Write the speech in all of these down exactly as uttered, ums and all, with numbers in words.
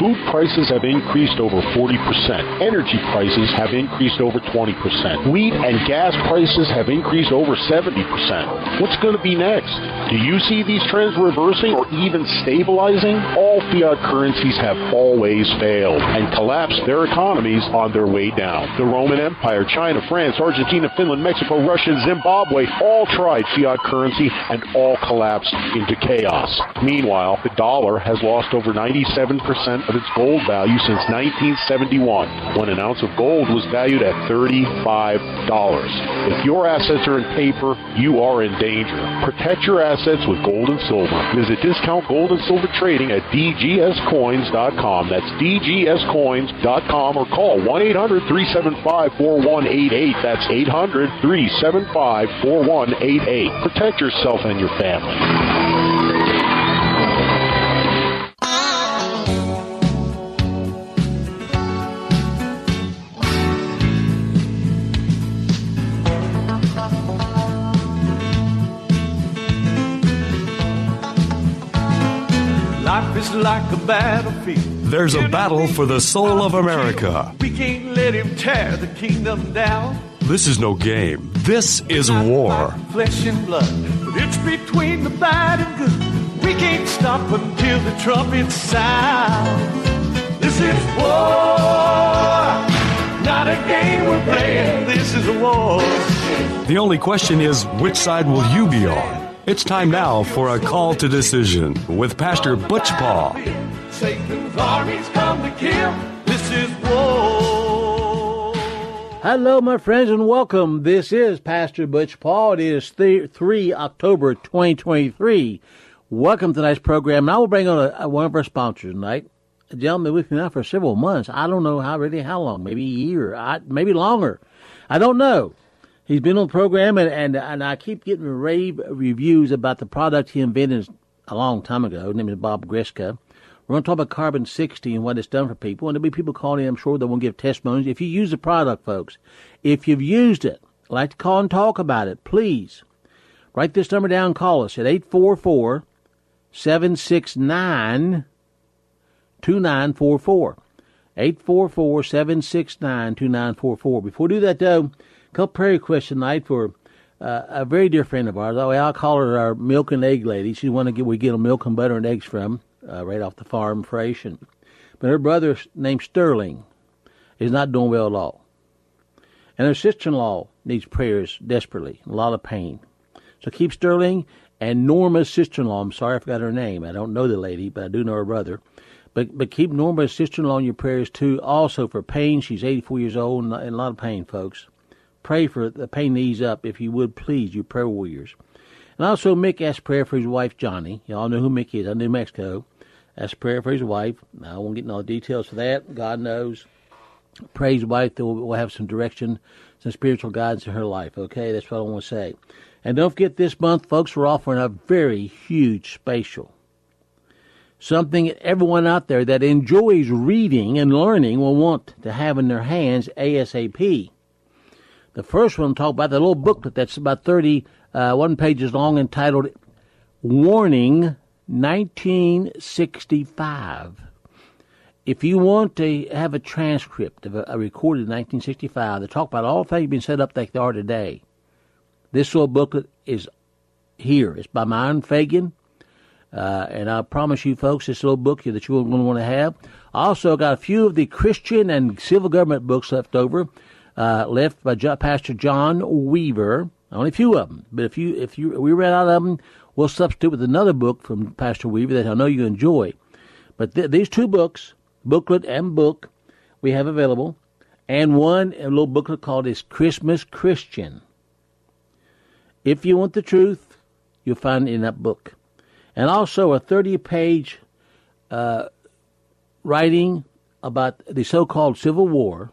Food prices have increased over forty percent. Energy prices have increased over twenty percent. Wheat and gas prices have increased over seventy percent. What's going to be next? Do you see these trends reversing or even stabilizing? All fiat currencies have always failed and collapsed their economies on their way down. The Roman Empire, China, France, Argentina, Finland, Mexico, Russia, Zimbabwe all tried fiat currency and all collapsed into chaos. Meanwhile, the dollar has lost over ninety-seven percent of its gold value since nineteen seventy-one, when an ounce of gold was valued at thirty-five dollars. If your assets are in paper, you are in danger. Protect your assets with gold and silver. Visit Discount Gold and Silver Trading at d g s coins dot com. That's d g s coins dot com, or call one eight hundred, three seven five, four one eight eight. That's eight hundred, three seven five, four one eight eight. Protect yourself and your family. Life is like a battlefield. There's a battle for the soul of America. We can't let him tear the kingdom down. This is no game. This is war. Flesh and blood, but it's between the bad and good. We can't stop until the trumpet sounds. This is war, not a game we're playing. This is a war. The only question is, which side will you be on? It's time now for a call to decision with Pastor Butch Paul. Satan's armies come to kill. This is war. Hello, my friends, and welcome. This is Pastor Butch Paul. It is the third of October, twenty twenty-three. Welcome to tonight's program. And I will bring on a, a, one of our sponsors tonight. A gentleman with me now for several months. I don't know how really how long, maybe a year, I, maybe longer. I don't know. He's been on the program, and, and, and I keep getting rave reviews about the product he invented a long time ago. His name is Bob Greska. We're going to talk about Carbon sixty and what it's done for people. And there'll be people calling in, I'm sure, that won't give testimonies. If you use the product, folks, if you've used it, I'd like to call and talk about it, please. Write this number down, call us at eight four four, seven six nine, two nine four four. eight four four, seven six nine, two nine four four. Before we do that, though, a couple prayer requests tonight for uh, a very dear friend of ours. I'll call her our milk and egg lady. She's one to get we get them milk and butter and eggs from uh, right off the farm fresh. And, but her brother named Sterling is not doing well at all. And her sister-in-law needs prayers desperately, a lot of pain. So keep Sterling and Norma's sister-in-law. I'm sorry I forgot her name. I don't know the lady, but I do know her brother. But but keep Norma's sister-in-law in your prayers, too, also for pain. She's eighty-four years old and in a lot of pain, folks. Pray for the pain to ease up, if you would, please, you prayer warriors. And also, Mick asked prayer for his wife, Johnny. Y'all know who Mick is, out of New Mexico. Asked prayer for his wife. Now, I won't get into all the details for that. God knows. Pray his wife that we'll have some direction, some spiritual guidance in her life, okay? That's what I want to say. And don't forget, this month, folks, we're offering a very huge special. Something that everyone out there that enjoys reading and learning will want to have in their hands ASAP. The first one, talk about the little booklet that's about thirty-one pages long, entitled Warning nineteen sixty-five. If you want to have a transcript of a, a recorded nineteen sixty-five that talk about all the things being set up like they are today, this little booklet is here. It's by Myron Fagan. Uh, and I promise you, folks, this little book that you're going to want to have. I also got a few of the Christian and civil government books left over. Uh, left by jo- Pastor John Weaver, only a few of them. But if you if you we ran out of them, we'll substitute with another book from Pastor Weaver that I know you enjoy. But th- these two books, booklet and book, we have available, and one a little booklet called is Christmas Christian. If you want the truth, you'll find it in that book, and also a thirty-page uh, writing about the so-called Civil War.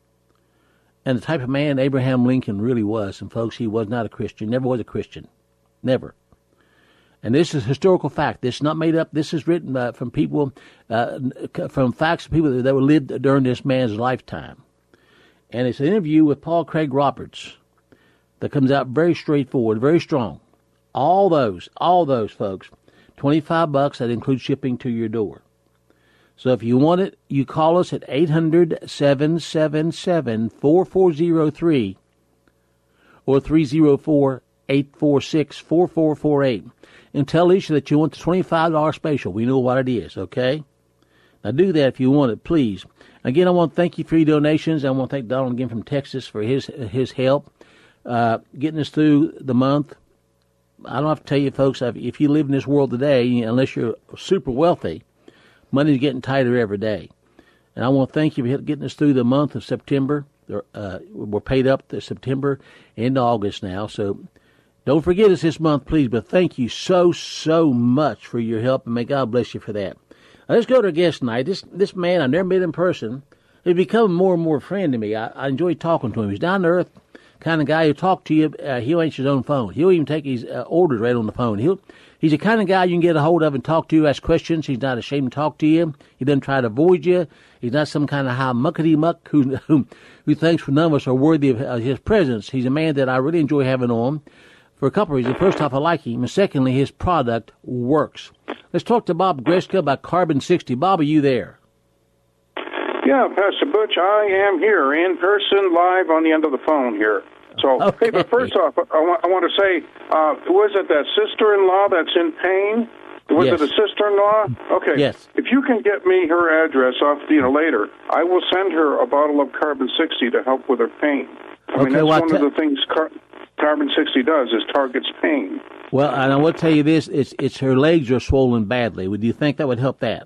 And the type of man Abraham Lincoln really was. And, folks, he was not a Christian, never was a Christian. Never. And this is historical fact. This is not made up. This is written uh, from people, uh, from facts of people that were lived during this man's lifetime. And it's an interview with Paul Craig Roberts that comes out very straightforward, very strong. All those, all those, folks, twenty-five bucks, that includes shipping to your door. So if you want it, you call us at eight hundred, seven seven seven, four four zero three or three oh four, eight four six, four four four eight. And tell Alicia that you want the twenty-five dollars special. We know what it is, okay? Now do that if you want it, please. Again, I want to thank you for your donations. I want to thank Donald again from Texas for his his help uh, getting us through the month. I don't have to tell you, folks, if you live in this world today, unless you're super wealthy, money's getting tighter every day. And I want to thank you for getting us through the month of September. Uh, we're paid up to September and August now, so don't forget us this month, please. But thank you so, so much for your help, and may God bless you for that. Now, let's go to our guest tonight. This this man, I've never met in person. He's become more and more a friend to me. I, I enjoy talking to him. He's down to earth kind of guy who'll talk to you. Uh, he'll answer his own phone. He'll even take his uh, orders right on the phone. He'll He's the kind of guy you can get a hold of and talk to, ask questions. He's not ashamed to talk to you. He doesn't try to avoid you. He's not some kind of high muckety-muck who, who, who thinks none of us are worthy of uh, his presence. He's a man that I really enjoy having on for a couple of reasons. First off, I like him. And secondly, his product works. Let's talk to Bob Greska about Carbon sixty. Bob, are you there? Yeah, Pastor Butch, I am here in person, live on the end of the phone here. So, okay. Hey, but first off, I want, I want to say, uh, was it that sister-in-law that's in pain? Was yes. it a sister-in-law? Okay. Yes. If you can get me her address off, you know, later, I will send her a bottle of Carbon sixty to help with her pain. I okay, mean, that's well, one t- of the things car- Carbon sixty does, is targets pain. Well, and I will tell you this, it's, it's her legs are swollen badly. Would you think that would help that?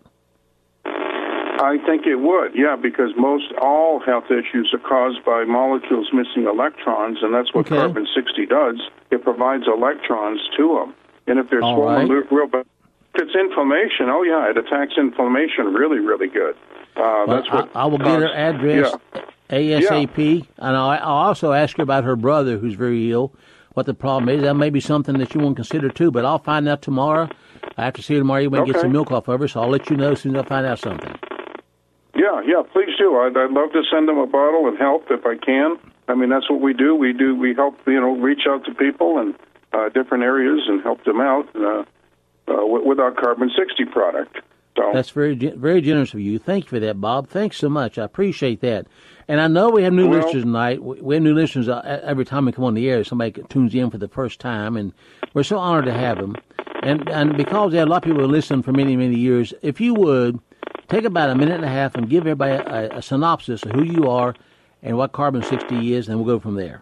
I think it would, yeah, because most all health issues are caused by molecules missing electrons, and that's what okay. Carbon sixty does. It provides electrons to them. And if they're all swollen right. real bad, if it's inflammation, oh, yeah, it attacks inflammation really, really good. Uh, well, that's what I, I will get her address yeah. ASAP, yeah. and I'll, I'll also ask her about her brother who's very ill, what the problem is. That may be something that you want to consider, too, but I'll find out tomorrow. I have to see her tomorrow. You may okay. get some milk off of her, so I'll let you know as soon as I find out something. Yeah, yeah, please do. I'd, I'd love to send them a bottle and help if I can. I mean, that's what we do. We do. We help, you know, reach out to people in uh, different areas and help them out uh, uh, with, with our Carbon sixty product. So that's very, very generous of you. Thank you for that, Bob. Thanks so much. I appreciate that. And I know we have new well, listeners tonight. We have new listeners every time we come on the air. Somebody tunes in for the first time, and we're so honored to have them. And and because there are a lot of people who listen for many, many years, if you would, take about a minute and a half and give everybody a, a synopsis of who you are and what Carbon sixty is, and we'll go from there.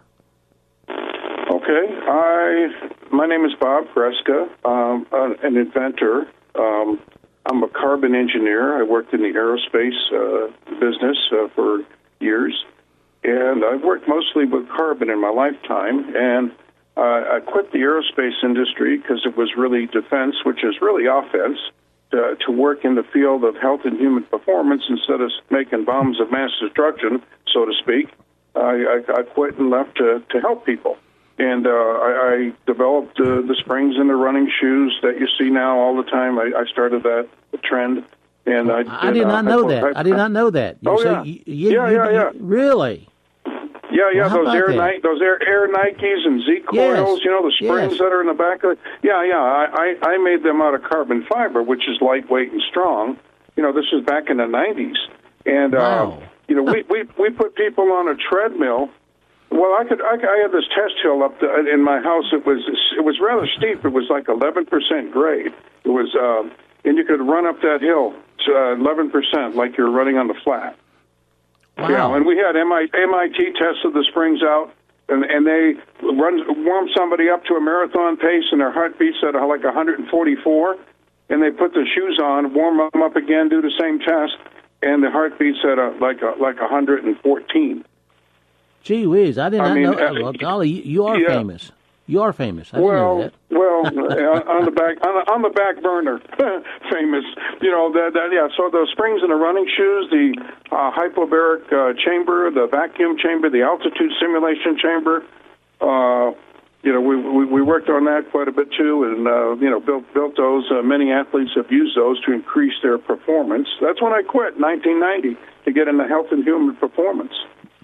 Okay. I my name is Bob Greska. Um, an inventor. Um, I'm a carbon engineer. I worked in the aerospace uh, business uh, for years, and I've worked mostly with carbon in my lifetime. And uh, I quit the aerospace industry because it was really defense, which is really offense. Uh, to work in the field of health and human performance instead of making bombs of mass destruction, so to speak. I, I, I quit and left to, to help people. And uh, I, I developed uh, the springs in the running shoes that you see now all the time. I, I started that trend. And I, I did not uh, know I, that. I, I did not know that. Oh, so yeah. You, you, yeah, you, yeah, yeah. You, really? Yeah, yeah, well, those Air Ni- those Air Air Nikes and Z coils, yes. you know, the springs yes. that are in the back of it. Yeah, yeah, I, I, I made them out of carbon fiber, which is lightweight and strong. You know, this is back in the nineties. And, wow. uh, you know, we, we, we put people on a treadmill. Well, I could I, I had this test hill up the, in my house. It was it was rather steep. It was like eleven percent grade. It was, uh, and you could run up that hill to uh, eleven percent like you're running on the flat. Wow. Yeah, and we had M I T tested the springs out, and, and they run warm somebody up to a marathon pace, and their heartbeats at like one hundred forty-four, and they put the shoes on, warm them up again, do the same test, and the heartbeats at a, like a, like one hundred fourteen. Gee whiz, I did not I mean, know. uh, Well, golly, you, you are yeah. famous. You are famous. I didn't well, know that. well, on the back, on the, on the back burner, famous. You know that, that. Yeah. So the springs in the running shoes, the uh, hypobaric uh, chamber, the vacuum chamber, the altitude simulation chamber. Uh, you know, we, we we worked on that quite a bit too, and uh, you know, built built those. Uh, many athletes have used those to increase their performance. That's when I quit, nineteen ninety, to get into health and human performance.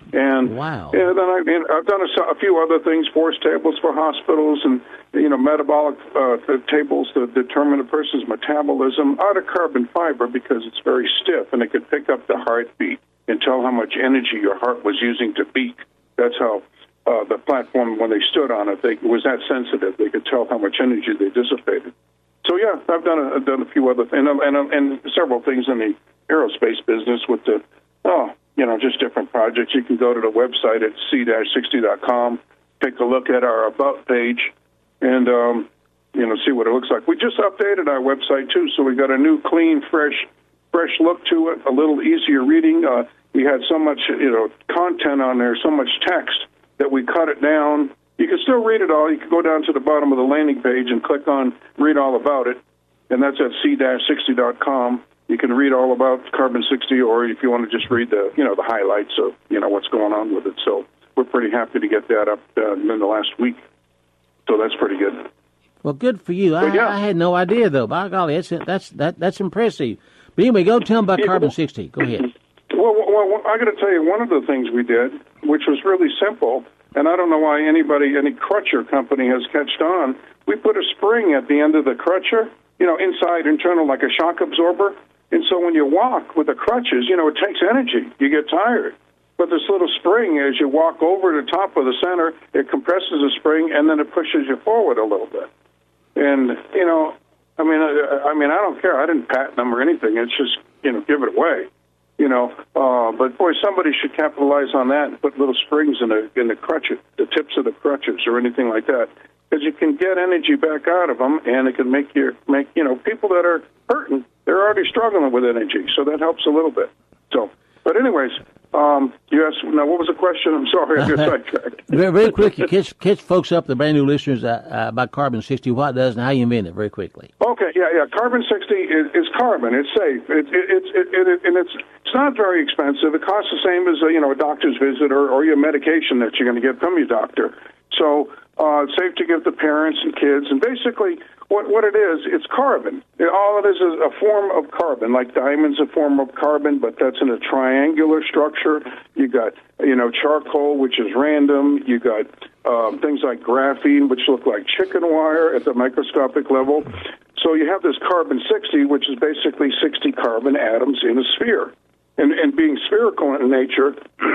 And, wow. and then I, and I've done a, a few other things, force tables for hospitals and, you know, metabolic uh, tables to determine a person's metabolism out of carbon fiber because it's very stiff and it could pick up the heartbeat and tell how much energy your heart was using to beat. That's how uh, the platform, when they stood on it, they, it was that sensitive. They could tell how much energy they dissipated. So, yeah, I've done a, I've done a few other things, and, and, and several things in the aerospace business with the, oh, you know, just different projects. You can go to the website at c sixty dot com, take a look at our About page, and, um, you know, see what it looks like. We just updated our website, too, so we got a new, clean, fresh, fresh look to it, a little easier reading. Uh, we had so much, you know, content on there, so much text that we cut it down. You can still read it all. You can go down to the bottom of the landing page and click on Read All About It, and that's at c sixty dot com. You can read all about Carbon sixty, or if you want to just read the, you know, the highlights of, you know, what's going on with it. So we're pretty happy to get that up uh, in the last week. So that's pretty good. Well, good for you. I, yeah. I had no idea, though. By golly, that's that's that, that's impressive. But anyway, go tell them about Yeah, Carbon well, sixty. Go ahead. Well, well, well I got to tell you, one of the things we did, which was really simple, and I don't know why anybody, any crutcher company has catched on, we put a spring at the end of the crutcher, you know, inside, internal, like a shock absorber. And so when you walk with the crutches, you know, it takes energy. You get tired. But this little spring, as you walk over the top of the center, it compresses the spring, and then it pushes you forward a little bit. And, you know, I mean, I, I mean, I don't care. I didn't patent them or anything. It's just, you know, give it away. You know, uh, but, boy, somebody should capitalize on that and put little springs in the, in the crutches, the tips of the crutches or anything like that. Because you can get energy back out of them, and it can make you, make, you know, people that are hurting, they're already struggling with energy, so that helps a little bit. So, but anyways, um, you asked, now what was the question? I'm sorry, I got sidetracked. very, very quickly, catch, catch folks up, the brand new listeners, uh, uh, about Carbon sixty, what it does and how you invent it, very quickly. Okay, yeah, yeah. Carbon sixty is, is carbon. It's safe. It, it, it, it, it, and it's it's not very expensive. It costs the same as a, you know, a doctor's visit or, or your medication that you're going to get from your doctor. So uh, it's safe to give to parents and kids. And basically, what what it is, it's carbon. All it is is a form of carbon, like diamond's a form of carbon, but that's in a triangular structure. You got, you know, charcoal, which is random. You got um, things like graphene, which look like chicken wire at the microscopic level. So you have this carbon sixty, which is basically sixty carbon atoms in a sphere. And, and being spherical in nature,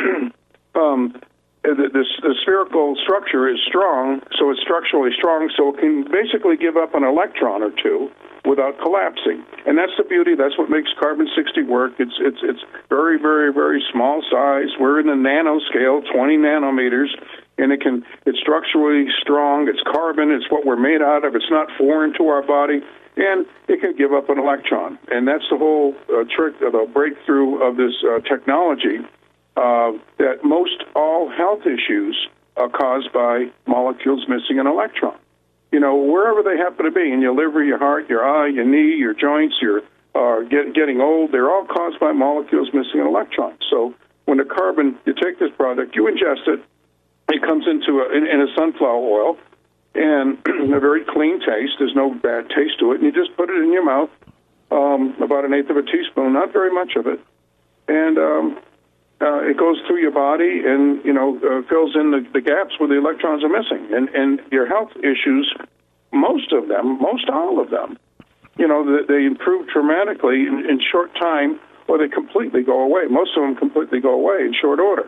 um, the, this, the spherical structure is strong, so it's structurally strong, so it can basically give up an electron or two without collapsing. And that's the beauty. That's what makes Carbon sixty work. It's it's it's very, very, very small size. We're in the nanoscale, twenty nanometers, and it can it's structurally strong. It's carbon. It's what we're made out of. It's not foreign to our body. And it can give up an electron. And that's the whole uh, trick, of the breakthrough of this uh, technology, uh, that most all health issues are caused by molecules missing an electron. You know, wherever they happen to be, in your liver, your heart, your eye, your knee, your joints, your uh, get, getting old, they're all caused by molecules missing an electron. So when the carbon, you take this product, you ingest it, it comes into a, in, in a sunflower oil, and a very clean taste. There's no bad taste to it. And you just put it in your mouth, um, about an eighth of a teaspoon, not very much of it. And um, uh, it goes through your body and, you know, uh, fills in the, the gaps where the electrons are missing. And, and your health issues, most of them, most all of them, you know, they, they improve dramatically in, in short time, or they completely go away. Most of them completely go away in short order.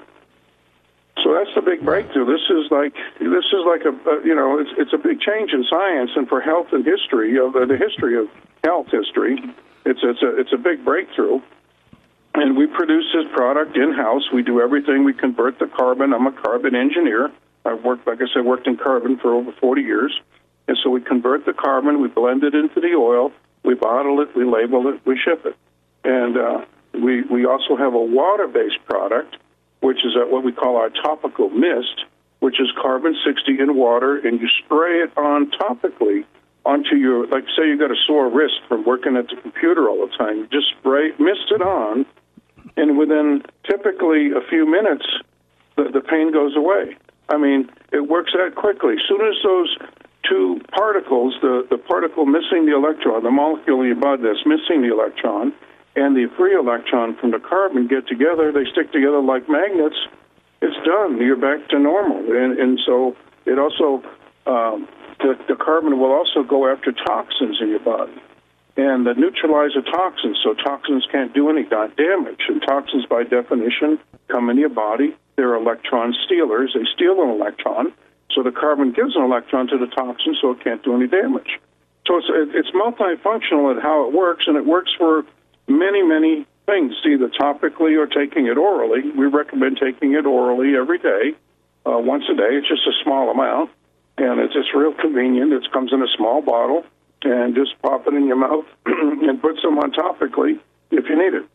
So that's the big breakthrough. This is like this is like a, a you know it's it's a big change in science and for health and history of uh, the history of health history. It's it's a it's a big breakthrough, and we produce this product in house. We do everything. We convert the carbon. I'm a carbon engineer. I've worked, like I said, worked in carbon for over forty years, and so we convert the carbon. We blend it into the oil. We bottle it. We label it. We ship it, and uh, we we also have a water-based product, which is what we call our topical mist, which is carbon sixty in water, and you spray it on topically onto your, like say you got a sore wrist from working at the computer all the time. You just spray, mist it on, and within typically a few minutes, the, the pain goes away. I mean, it works that quickly. As soon as those two particles, the, the particle missing the electron, the molecule in your blood that's missing the electron, and the free electron from the carbon get together, they stick together like magnets, it's done. You're back to normal. And, and so it also, um, the, the carbon will also go after toxins in your body. And the neutralize the toxins, so toxins can't do any damage. And toxins, by definition, come in your body. They're electron stealers. They steal an electron, so the carbon gives an electron to the toxin, so it can't do any damage. So it's it's multifunctional at how it works, and it works for many, many things, either topically or taking it orally. We recommend taking it orally every day, uh, once a day. It's just a small amount, and it's just real convenient. It comes in a small bottle, and just pop it in your mouth and put some on topically if you need it.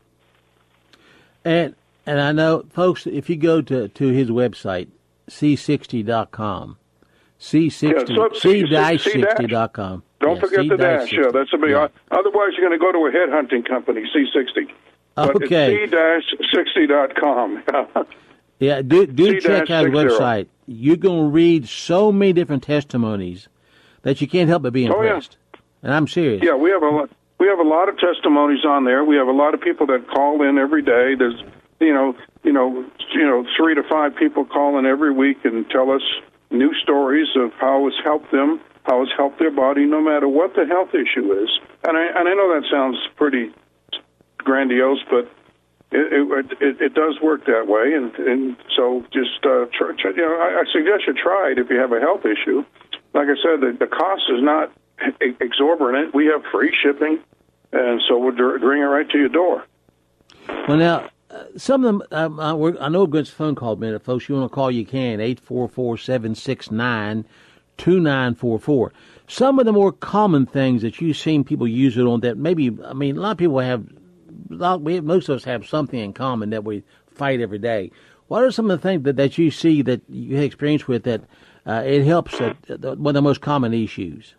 And and I know, folks, if you go to, to his website, c sixty dot com, c sixty, yeah, so c sixty dot com. Don't yeah, forget the dash. Yeah, that's a big. Yeah. Otherwise, you're going to go to a headhunting company, C sixty. But okay. It's c sixty dot com. Yeah, do do check out his website. You're going to read so many different testimonies that you can't help but be impressed. Oh, yeah. And I'm serious. Yeah, we have a we have a lot of testimonies on there. We have a lot of people that call in every day. There's you know you know you know three to five people call in every week and tell us new stories of how it's helped them, how it's helped their body, no matter what the health issue is. And I and I know that sounds pretty grandiose, but it it, it, it does work that way. And and so just uh, try, try, you know I, I suggest you try it if you have a health issue. Like I said, the, the cost is not exorbitant. We have free shipping, and so we'll bring it right to your door. Well, now, uh, some of them, um, I, we're, I know a good phone call minute, folks. You want to call, you can, eight four four, seven six nine, two nine four four. Some of the more common things that you've seen people use it on that maybe, I mean, a lot of people have, a lot, we, most of us have something in common that we fight every day. What are some of the things that, that you see that you have experience with that uh, it helps at uh, one of the most common issues?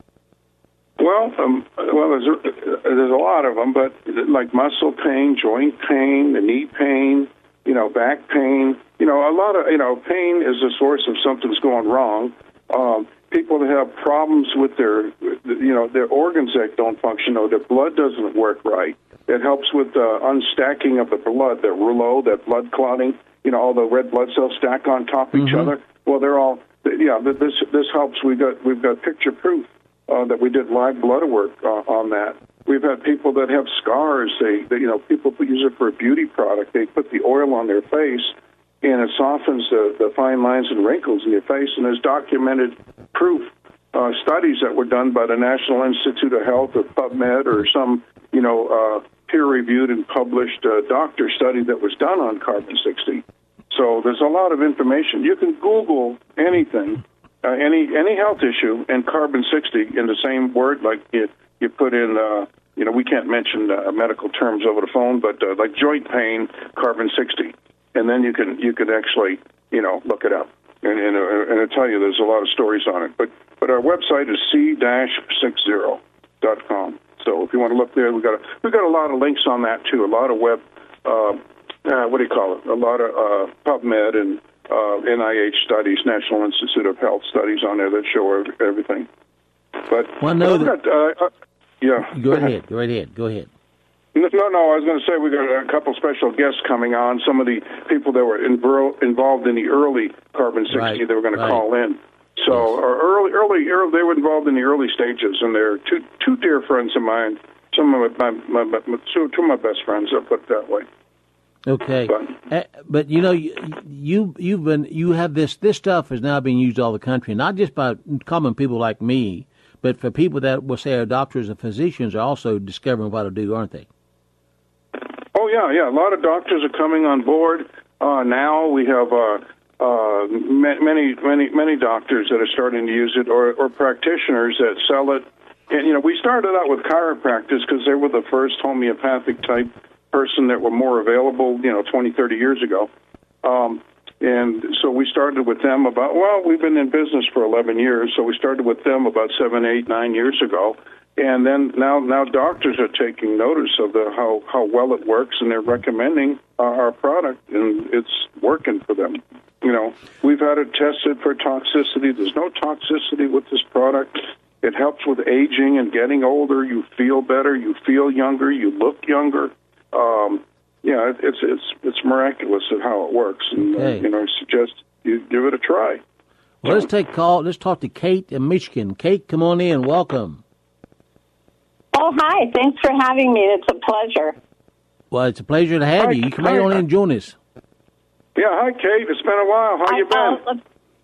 Well, um, well, there's a, there's a lot of them, but like muscle pain, joint pain, the knee pain, you know, back pain, you know, a lot of, you know, pain is a source of something's going wrong. Um, people that have problems with their, you know, their organs that don't function, or their blood doesn't work right. It helps with the unstacking of the blood, that rouleau, that blood clotting, you know, all the red blood cells stack on top of mm-hmm. each other. Well, they're all, yeah, this this helps. We've got, we've got picture proof. Uh, that we did live blood work uh, on that. We've had people that have scars. They, they, you know, people use it for a beauty product. They put the oil on their face, and it softens the, the fine lines and wrinkles in your face. And there's documented proof, uh, studies that were done by the National Institute of Health or PubMed or some, you know, uh, peer-reviewed and published uh, doctor study that was done on carbon sixty. So there's a lot of information. You can Google anything. Uh, any any health issue and carbon sixty in the same word, like you, you put in, uh, you know, we can't mention uh, medical terms over the phone, but uh, like joint pain, carbon sixty, and then you can you can actually, you know, look it up, and and, uh, and I'll tell you there's a lot of stories on it. But but our website is c sixty dot com. So if you want to look there, we got a, we got a lot of links on that too. A lot of web, uh, uh, what do you call it? A lot of uh, PubMed and Uh, N I H studies, National Institute of Health studies on there that show everything. But well, no, got, uh, uh, yeah. Go ahead. Go right ahead. Go ahead. No, no. I was going to say we got a couple special guests coming on. Some of the people that were invo- involved in the early carbon sixty, right, they were going right. to call in. So yes. our early, early, early, they were involved in the early stages, and they're two two dear friends of mine. Some of my, my, my, my two, two of my best friends. I'll put it that way. Okay, uh, but you know, you, you you've been you have this this stuff is now being used all over the country, not just by common people like me, but for people that will say are doctors and physicians are also discovering what to do, aren't they? Oh yeah, yeah. A lot of doctors are coming on board uh, now. We have uh, uh, many many many doctors that are starting to use it, or, or practitioners that sell it. And you know, we started out with chiropractors because they were the first homeopathic type person that were more available, you know, twenty, thirty years ago. Um, and so we started with them about, well, we've been in business for eleven years, so we started with them about seven, eight, nine years ago. And then now now doctors are taking notice of the how, how well it works, and they're recommending our, our product, and it's working for them. You know, we've had it tested for toxicity. There's no toxicity with this product. It helps with aging and getting older. You feel better. You feel younger. You look younger. Um, yeah, it, it's it's it's miraculous at how it works, and Okay. uh, you know, I suggest you give it a try. Well, let's take call. Let's talk to Kate in Michigan. Kate, come on in. Welcome. Oh, hi. Thanks for having me. It's a pleasure. Well, it's a pleasure to have Hi. you. You come right Hi. on in and join us. Yeah, hi Kate. It's been a while. How you been? Uh,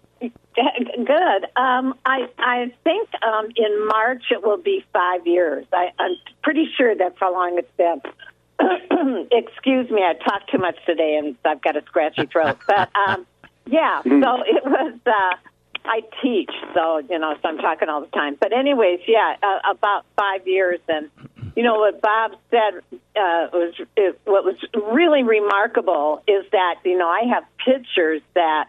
good. Um, I I think um, in March it will be five years. I, I'm pretty sure that's how long it's been. Excuse me, I talked too much today and I've got a scratchy throat. But um, yeah, so it was. Uh, I teach, so you know, so I'm talking all the time. But anyways, yeah, uh, about five years, and you know what Bob said uh, was is, what was really remarkable is that you know I have pictures that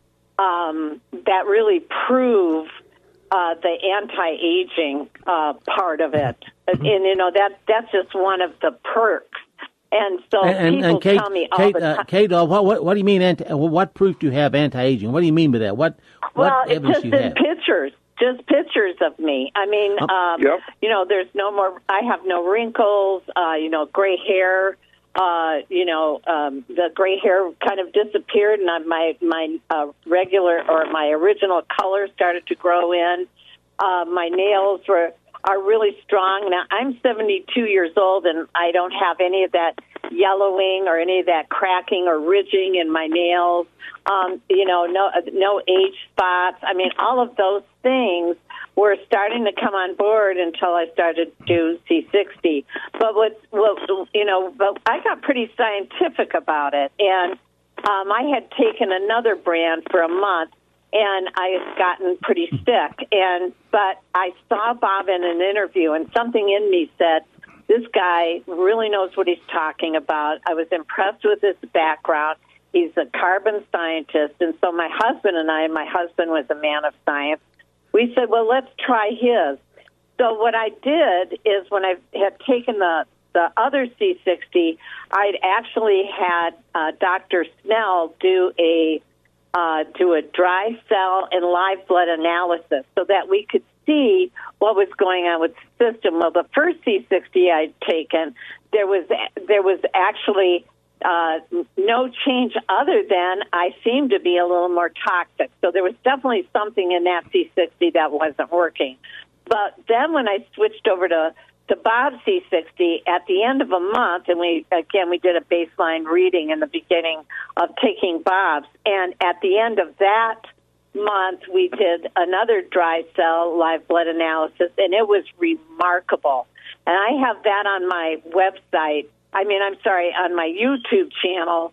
um, that really prove uh, the anti-aging uh, part of it, and you know that that's just one of the perks. And so And, people and Kate, tell me all Kate, the time. uh, Kate, uh, what, what, what do you mean? Anti, what proof do you have anti-aging? What do you mean by that? What, Well, what it's evidence just do you in have? pictures, just pictures of me. I mean, Oh. um, Yep. you know, there's no more. I have no wrinkles. Uh, you know, gray hair. Uh, you know, um, the gray hair kind of disappeared, and I- my my uh, regular or my original color started to grow in. Uh, my nails were are really strong. Now I'm seventy-two years old, and I don't have any of that yellowing or any of that cracking or ridging in my nails. Um, you know, no no age spots. I mean, all of those things were starting to come on board until I started to do C sixty. But what, what you know, but I got pretty scientific about it, and um, I had taken another brand for a month, and I had gotten pretty sick. And but I saw Bob in an interview, and something in me said, this guy really knows what he's talking about. I was impressed with his background. He's a carbon scientist. And so my husband and I, my husband was a man of science, we said, well, let's try his. So what I did is when I had taken the, the other C sixty, I'd actually had uh, Doctor Snell do a uh, do a dry cell and live blood analysis so that we could see what was going on with the system. Well, the first C sixty I'd taken, there was there was actually uh, no change other than I seemed to be a little more toxic. So there was definitely something in that C sixty that wasn't working. But then when I switched over to to Bob's C sixty at the end of a month, and we again we did a baseline reading in the beginning of taking Bob's, and at the end of that month, we did another dry cell live blood analysis, and it was remarkable. And I have that on my website. I mean, I'm sorry, on my YouTube channel.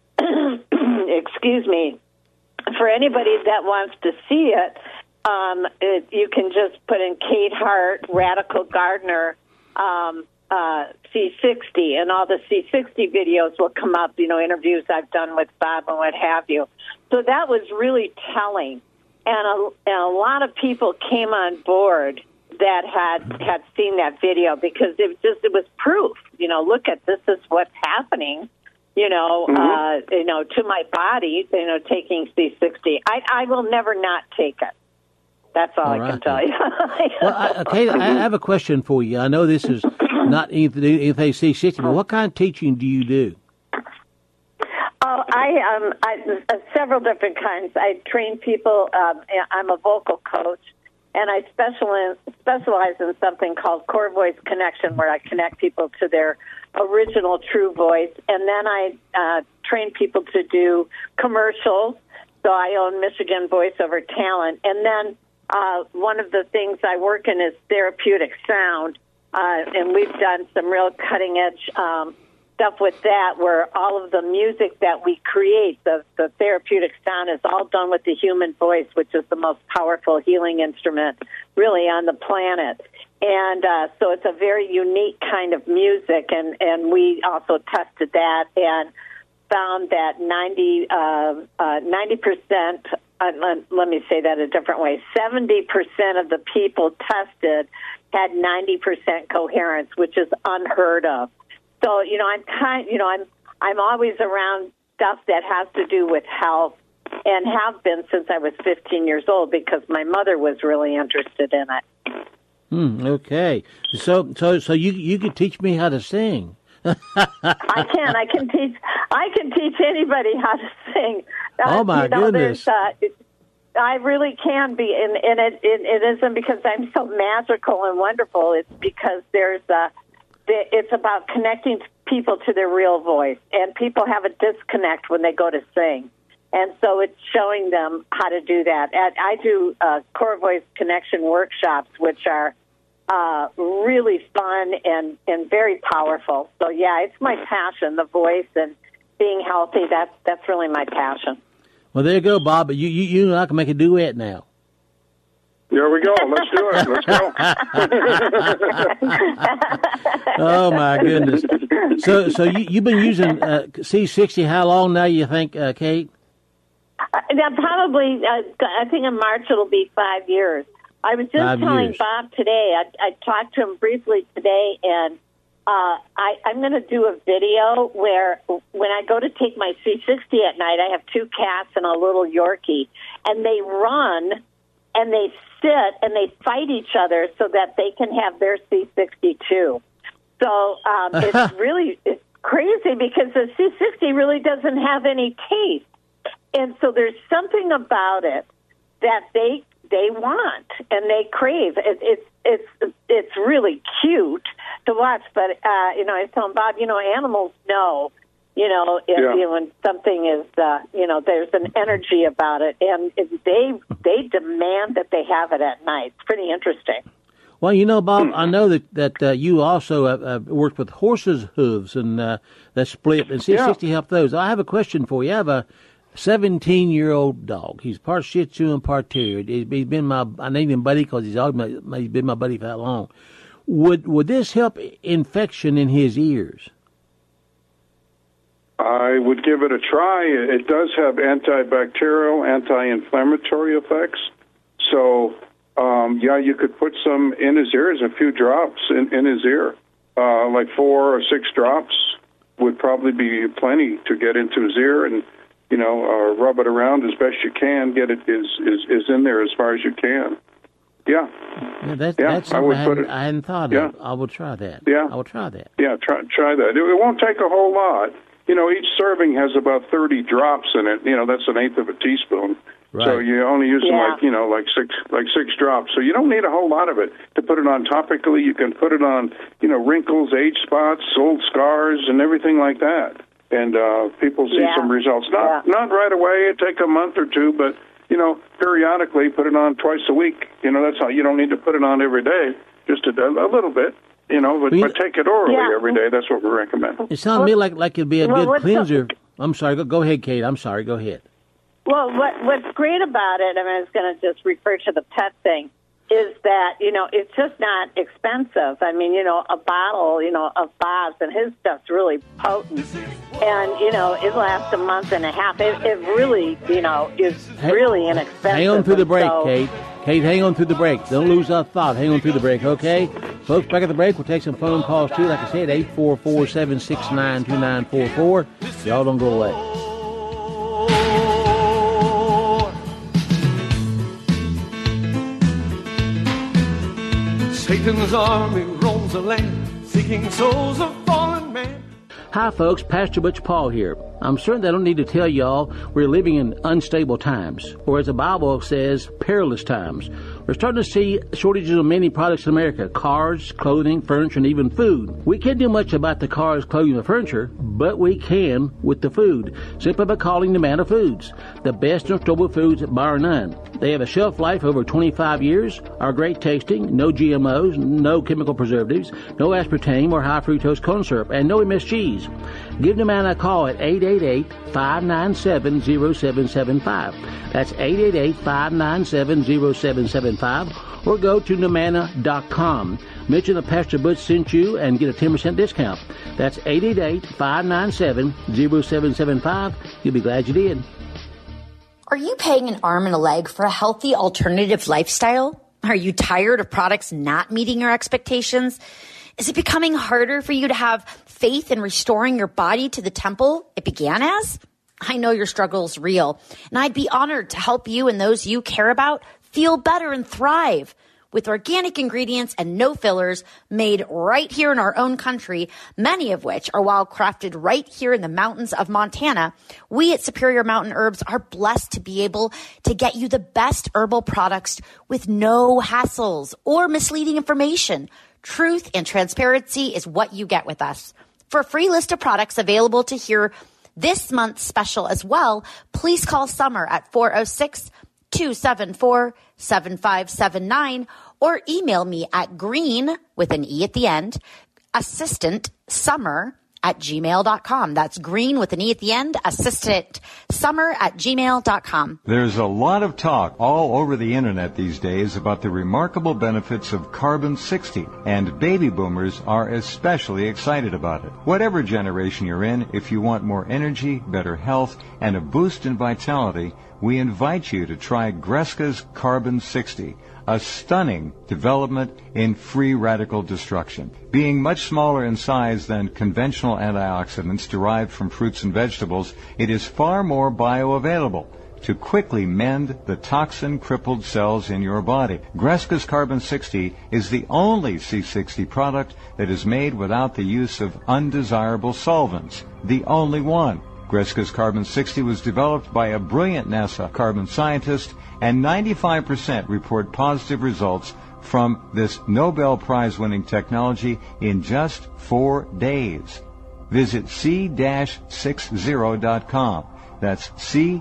Excuse me. For anybody that wants to see it, um, it, you can just put in Kate Hart, Radical Gardener, um, uh, C sixty, and all the C sixty videos will come up, you know, interviews I've done with Bob and what have you. So that was really telling. And a, and a lot of people came on board that had had seen that video because it was just it was proof. You know, look at this is what's happening. You know, mm-hmm. uh, you know, to my body. You know, taking C sixty, I I will never not take it. That's all, all I right, can tell you. Well, I, okay, I have a question for you. I know this is not anything C sixty, but what kind of teaching do you do? Oh, I um, I, uh, several different kinds. I train people. Um, I'm a vocal coach, and I specialize specialize in something called Core Voice Connection, where I connect people to their original true voice. And then I uh, train people to do commercials. So I own Michigan Voice Over Talent. And then uh, one of the things I work in is therapeutic sound, uh, and we've done some real cutting edge um, stuff with that, where all of the music that we create, the, the therapeutic sound, is all done with the human voice, which is the most powerful healing instrument really on the planet. And uh, so it's a very unique kind of music, and, and we also tested that and found that ninety, uh, uh, ninety percent, uh, let, let me say that a different way, seventy percent of the people tested had ninety percent coherence, which is unheard of. So, you know, I'm kind, you know, I'm I'm always around stuff that has to do with health, and have been since I was fifteen years old because my mother was really interested in it. Hmm, okay, so so so you you could teach me how to sing. I can. I can teach. I can teach anybody how to sing. Uh, Oh my you know, goodness! Uh, it, I really can be, and, and it, it, it isn't because I'm so magical and wonderful. It's because there's a. It's about connecting people to their real voice, and people have a disconnect when they go to sing, and so it's showing them how to do that. And I do uh, core voice connection workshops, which are uh, really fun and, and very powerful. So yeah, it's my passion, the voice and being healthy. That's that's really my passion. Well, there you go, Bob. You you you and I can make a duet now. There we go. Let's do it. Let's go. Oh my goodness! So so you you've been using uh, C sixty how long now? You think, uh, Kate? Uh, now probably, uh, I think in March it'll be five years. I was just Five telling years. Bob today. I, I talked to him briefly today, and uh, I, I'm going to do a video where when I go to take my C sixty at night, I have two cats and a little Yorkie, and they run and they sit and they fight each other so that they can have their C sixty-two. So um, it's really it's crazy because the C sixty really doesn't have any taste. And so there's something about it that they they want and they crave. It, it's it's it's really cute to watch. But uh, you know, I was telling Bob, you know, animals know, you know, if, Yeah. you know, when something is, uh, you know, there's an energy about it, and if they they demand that they have it at night. It's pretty interesting. Well, you know, Bob, I know that that uh, you also uh, uh, worked with horses' hooves and uh, that split, and C sixty helped those. I have a question for you. I have a seventeen-year-old dog. He's part Shih Tzu and part Terrier. He's he's been my, I named him Buddy because he's, always my- he's been my buddy for that long. Would would this help infection in his ears? I would give it a try. It does have antibacterial, anti-inflammatory effects. So, um, yeah, you could put some in his ears, a few drops in, in his ear, uh, like four or six drops would probably be plenty to get into his ear, and you know, uh, rub it around as best you can. Get it is is is in there as far as you can. Yeah, Yeah, that, Yeah, that's I something would I, put hadn't, it- I hadn't thought yeah. of. I will try that. Yeah. I will try that. yeah. Try try that. It, it won't take a whole lot. You know, each serving has about thirty drops in it. You know, that's an eighth of a teaspoon. Right. So you're only using Yeah. like you know like six like six drops. So you don't need a whole lot of it to put it on topically. You can put it on you know wrinkles, age spots, old scars, and everything like that. And uh, people see Yeah. some results. Not Yeah. not right away. It take a month or two, but you know periodically put it on twice a week. You know that's how you don't need to put it on every day. Just a, a little bit. You know, but, Well, you- but take it orally Yeah. every day. That's what we recommend. It sounds to me like like it'd be a Well, good what's the- cleanser. I'm sorry. Go, go ahead, Kate. I'm sorry. Go ahead. Well, what what's great about it, I mean, I was going to just refer to the pet thing, is that, you know, it's just not expensive. I mean, you know, a bottle, you know, of Bob's, and his stuff's really potent. And, you know, it lasts a month and a half. It, it really, you know, is Hey- really inexpensive. Hang on through the break, So- Kate. Kate, hang on through the break. Don't lose our thought. Hang on through the break, okay? Folks, back at the break, we'll take some phone calls, too. Like I said, eight four four, seven six nine, two nine four four. Y'all don't go away. Satan's army roams the land, seeking souls of fallen man. Hi, folks. Pastor Butch Paul here. I'm certain I don't need to tell y'all we're living in unstable times, or as the Bible says, perilous times. We're starting to see shortages of many products in America: cars, clothing, furniture, and even food. We can't do much about the cars, clothing, and furniture, but we can with the food, simply by calling Nomana Foods, the best in storable foods bar none. They have a shelf life over twenty-five years, are great tasting, no G M Os, no chemical preservatives, no aspartame or high fructose corn syrup, and no M S Gs. Give Nomana a call at eight eight eight, five nine seven, zero seven seven five. That's eight eight eight, five nine seven, zero seven seven five, or go to nomana dot com. Mention that Pastor Butch sent you and get a ten percent discount. That's eight eight eight, five nine seven, zero seven seven five. You'll be glad you did. Are you paying an arm and a leg for a healthy alternative lifestyle? Are you tired of products not meeting your expectations? Is it becoming harder for you to have faith in restoring your body to the temple it began as? I know your struggle is real, and I'd be honored to help you and those you care about feel better and thrive. with organic ingredients and no fillers made right here in our own country, many of which are wild crafted right here in the mountains of Montana. We at Superior Mountain Herbs are blessed to be able to get you the best herbal products with no hassles or misleading information. Truth and transparency is what you get with us. For a free list of products available to hear this month's special as well, please call Summer at four oh six, two seven four, seven five seven nine or email me at green, with an E at the end, assistant summer at gmail dot com. That's green with an E at the end, assistant summer at gmail dot com. There's a lot of talk all over the internet these days about the remarkable benefits of Carbon sixty, and baby boomers are especially excited about it. Whatever generation you're in, if you want more energy, better health, and a boost in vitality, we invite you to try Greska's Carbon sixty, a stunning development in free radical destruction. Being much smaller in size than conventional antioxidants derived from fruits and vegetables, it is far more bioavailable to quickly mend the toxin-crippled cells in your body. Greska's Carbon sixty is the only C sixty product that is made without the use of undesirable solvents. The only one. Greska's Carbon sixty was developed by a brilliant NASA carbon scientist, and ninety-five percent report positive results from this Nobel Prize-winning technology in just four days. Visit C sixty dot com. That's C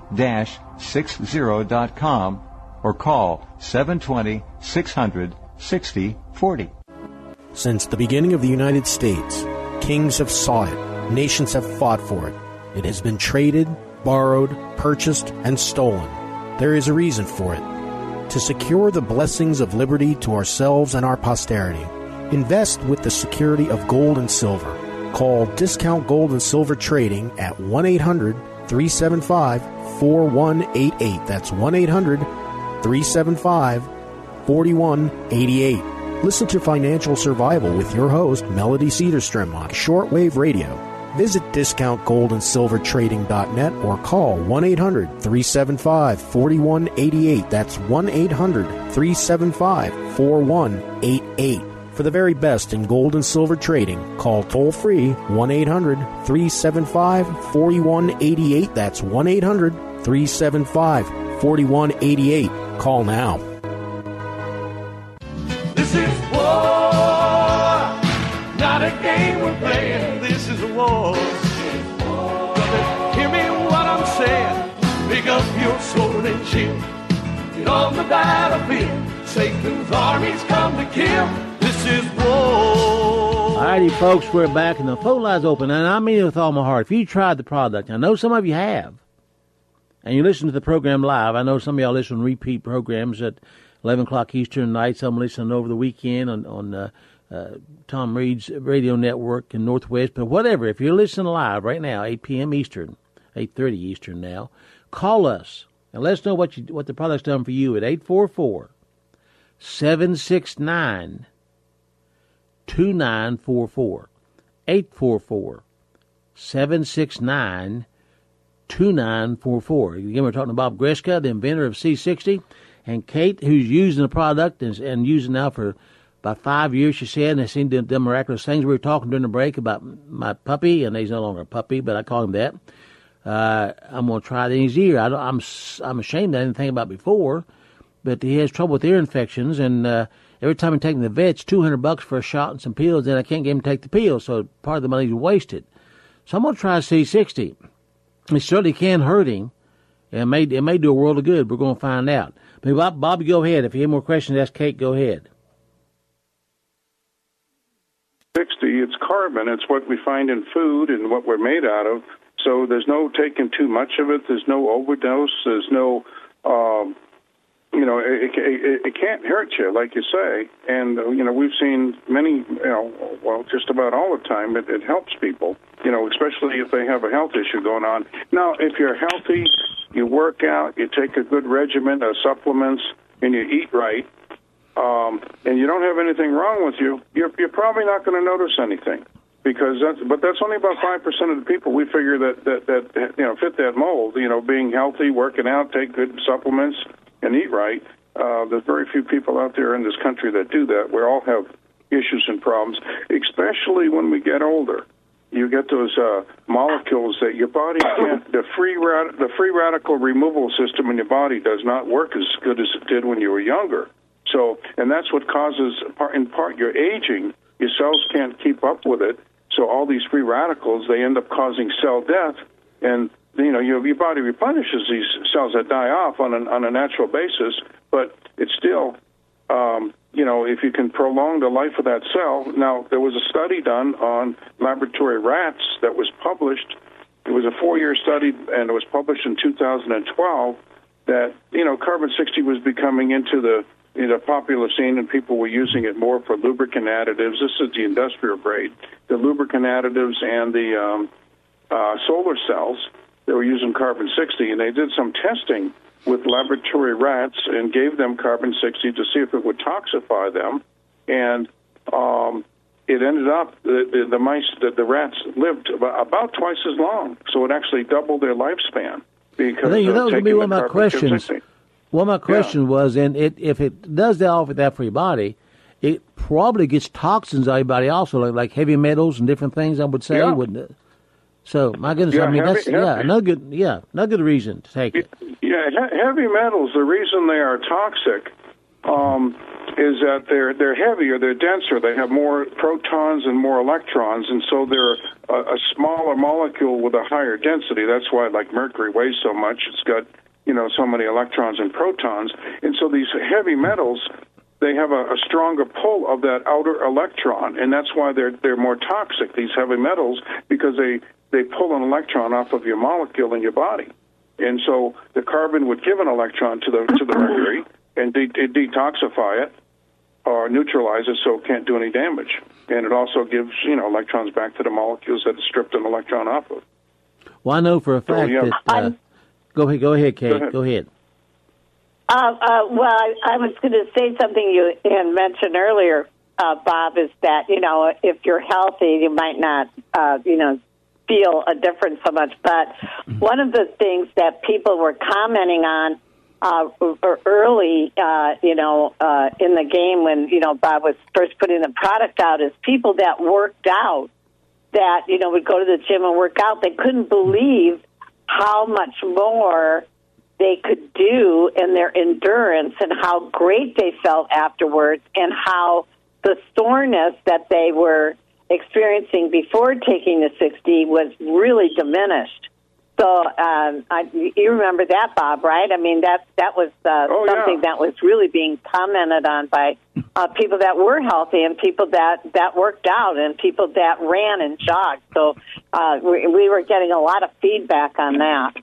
sixty dot com or call seven two zero, six hundred, sixty forty. Since the beginning of the United States, kings have sought it, nations have fought for it. It has been traded, borrowed, purchased, and stolen. There is a reason for it. To secure the blessings of liberty to ourselves and our posterity, invest with the security of gold and silver. Call Discount Gold and Silver Trading at one eight hundred, three seven five, four one eight eight. That's one eight hundred, three seven five, four one eight eight. Listen to Financial Survival with your host, Melody Cedarstrom, on shortwave radio. Visit discount gold and silver trading dot net or call one eight hundred, three seven five, four one eight eight. That's one eight hundred, three seven five, four one eight eight. For the very best in gold and silver trading, call toll-free one eight hundred, three seven five, four one eight eight. That's one eight hundred, three seven five, four one eight eight. Call now. This is war, not a game we're playing. This is a war. Brother, hear me what I'm saying. Pick up your sword and shield. Get on the battlefield. Satan's armies come to kill. This is war. All righty, folks, we're back, and the phone line's open. And I mean it with all my heart. If you tried the product, I know some of you have, and you listen to the program live. I know some of y'all listen to repeat programs at eleven o'clock Eastern night. Some listen over the weekend on, on uh, uh, Tom Reed's radio network in Northwest. But whatever, if you're listening live right now, eight p.m. Eastern, eight thirty Eastern now, call us and let us know what you what the product's done for you at eight four four, seven six nine, two nine four four. eight four four, seven six nine, two nine four four. Again, we're talking to Bob Greska, the inventor of C sixty, and Kate, who's using the product and, and using it now for about five years, she said, and has seen the, the miraculous things. We were talking during the break about my puppy, and he's no longer a puppy, but I call him that. Uh, I'm going to try it in his ear. I don't, I'm I'm ashamed I didn't think about it before, but he has trouble with ear infections, and uh, every time I take him to the vet, it's two hundred bucks for a shot and some pills, and I can't get him to take the pills, so part of the money is wasted. So I'm going to try C sixty. It certainly can hurt him. It may, it may do a world of good. We're going to find out. But Bob, Bobby, go ahead. If you have more questions, ask Kate. Go ahead. sixty, it's carbon. It's what we find in food and what we're made out of. So there's no taking too much of it. There's no overdose. There's no, um, you know, it, it, it can't hurt you, like you say. And, uh, you know, we've seen many, you know, well, just about all the time, it, it helps people, you know, especially if they have a health issue going on. Now, if you're healthy, you work out, you take a good regimen of supplements, and you eat right, um, and you don't have anything wrong with you, you're, you're probably not going to notice anything. Because that's, but that's only about five percent of the people we figure that, that, that, you know, fit that mold, you know, being healthy, working out, take good supplements, and eat right. Uh, there's very few people out there in this country that do that. We all have issues and problems, especially when we get older. You get those uh, molecules that your body can't. The free rad- the free radical removal system in your body does not work as good as it did when you were younger. So, and that's what causes, in part, your aging. Your cells can't keep up with it. So all these free radicals, they end up causing cell death, and you know your, your body replenishes these cells that die off on an, on a natural basis. But it's still, um, you know, if you can prolong the life of that cell. Now, there was a study done on laboratory rats that was published. It was a four-year study, and it was published in two thousand twelve. That you know, carbon sixty was becoming into the in the popular scene, and people were using it more for lubricant additives. This is the industrial grade. The lubricant additives and the um, uh, solar cells, they were using carbon sixty, and they did some testing with laboratory rats and gave them carbon sixty to see if it would toxify them. And um, it ended up, the, the, the mice, the, the rats lived about, about twice as long, so it actually doubled their lifespan. Because I think that was going to be one of my questions. sixty. One of my questions yeah. was, and it, if it does that offer that for your body, it probably gets toxins out of your body also, like, like heavy metals and different things, I would say, yeah. wouldn't it? So, my goodness, yeah, I mean, heavy, that's, heavy. yeah, another good, yeah, another good reason to take it. Yeah, he- heavy metals, the reason they are toxic um, is that they're they're heavier, they're denser, they have more protons and more electrons, and so they're a, a smaller molecule with a higher density. That's why, like, mercury weighs so much. It's got, you know, so many electrons and protons. And so these heavy metals, they have a, a stronger pull of that outer electron, and that's why they're they're more toxic, these heavy metals, because they, they pull an electron off of your molecule in your body. And so the carbon would give an electron to the to the mercury and de- de- detoxify it or neutralize it so it can't do any damage. And it also gives, you know, electrons back to the molecules that it stripped an electron off of. Well, I know for a fact so, yeah. that... Uh, go ahead, go ahead, Kate. Go ahead. Go ahead. Uh, uh, well, I, I was going to say something you had mentioned earlier, uh, Bob, is that, you know, if you're healthy, you might not, uh, you know, feel a difference so much. But one of the things that people were commenting on uh, early, uh, you know, uh, in the game when, you know, Bob was first putting the product out is people that worked out, that, you know, would go to the gym and work out. They couldn't believe how much more they could do in their endurance and how great they felt afterwards and how the soreness that they were experiencing before taking the sixty was really diminished. So um, I, you remember that, Bob, right? I mean, that that was uh, oh, something yeah. that was really being commented on by uh, people that were healthy and people that, that worked out and people that ran and jogged. So uh, we, we were getting a lot of feedback on that.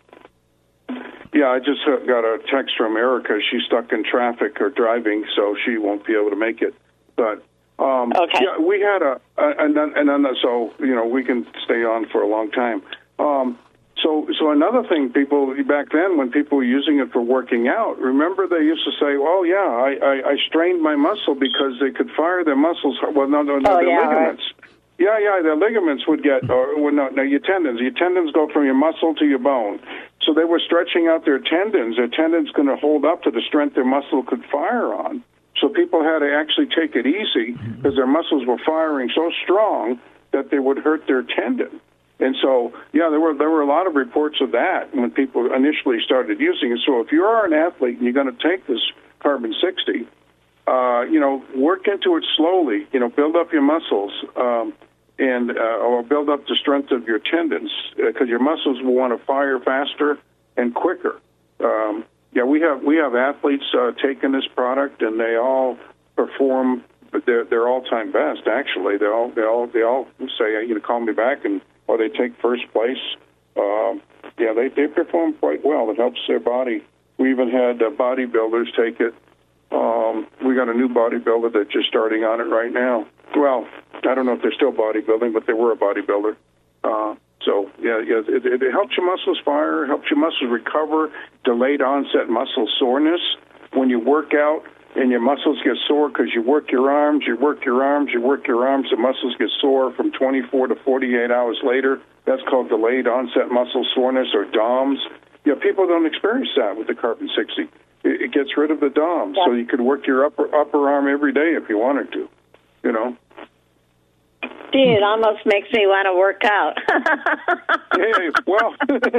Yeah, I just uh, got a text from Erica. She's stuck in traffic or driving, so she won't be able to make it. But um, okay. yeah, we had a, a and then and then so you know we can stay on for a long time. Um, so so another thing, people back then when people were using it for working out, remember they used to say, "Oh yeah, I I, I strained my muscle because they could fire their muscles." Well, no, no, no, oh, their yeah, ligaments. Right. Yeah, yeah, their ligaments would get, or well, no, no, your tendons. Your tendons go from your muscle to your bone. So they were stretching out their tendons. Their tendons going to hold up to the strength their muscle could fire on. So people had to actually take it easy because their muscles were firing so strong that they would hurt their tendon. And so, yeah, there were there were a lot of reports of that when people initially started using it. So if you are an athlete and you're going to take this carbon sixty, uh, you know, work into it slowly. You know, build up your muscles. Um, and uh, or build up the strength of your tendons because uh, your muscles will want to fire faster and quicker. Um, yeah, we have we have athletes uh, taking this product, and they all perform their their all time best. Actually, they all they all they all say, you know, call me back, and or they take first place. Um, yeah, they they perform quite well. It helps their body. We even had uh, bodybuilders take it. Um, we got a new bodybuilder that's just starting on it right now. Well, I don't know if they're still bodybuilding, but they were a bodybuilder. Uh, so, yeah, yeah it, it, it helps your muscles fire, helps your muscles recover, delayed onset muscle soreness. When you work out and your muscles get sore because you work your arms, you work your arms, you work your arms, the muscles get sore from twenty-four to forty-eight hours later. That's called delayed onset muscle soreness, or D O M S. Yeah, people don't experience that with the carbon sixty. it, it gets rid of the D O M, yeah. so you could work your upper upper arm every day if you wanted to, you know. Gee, it almost makes me want to work out. Hey, well.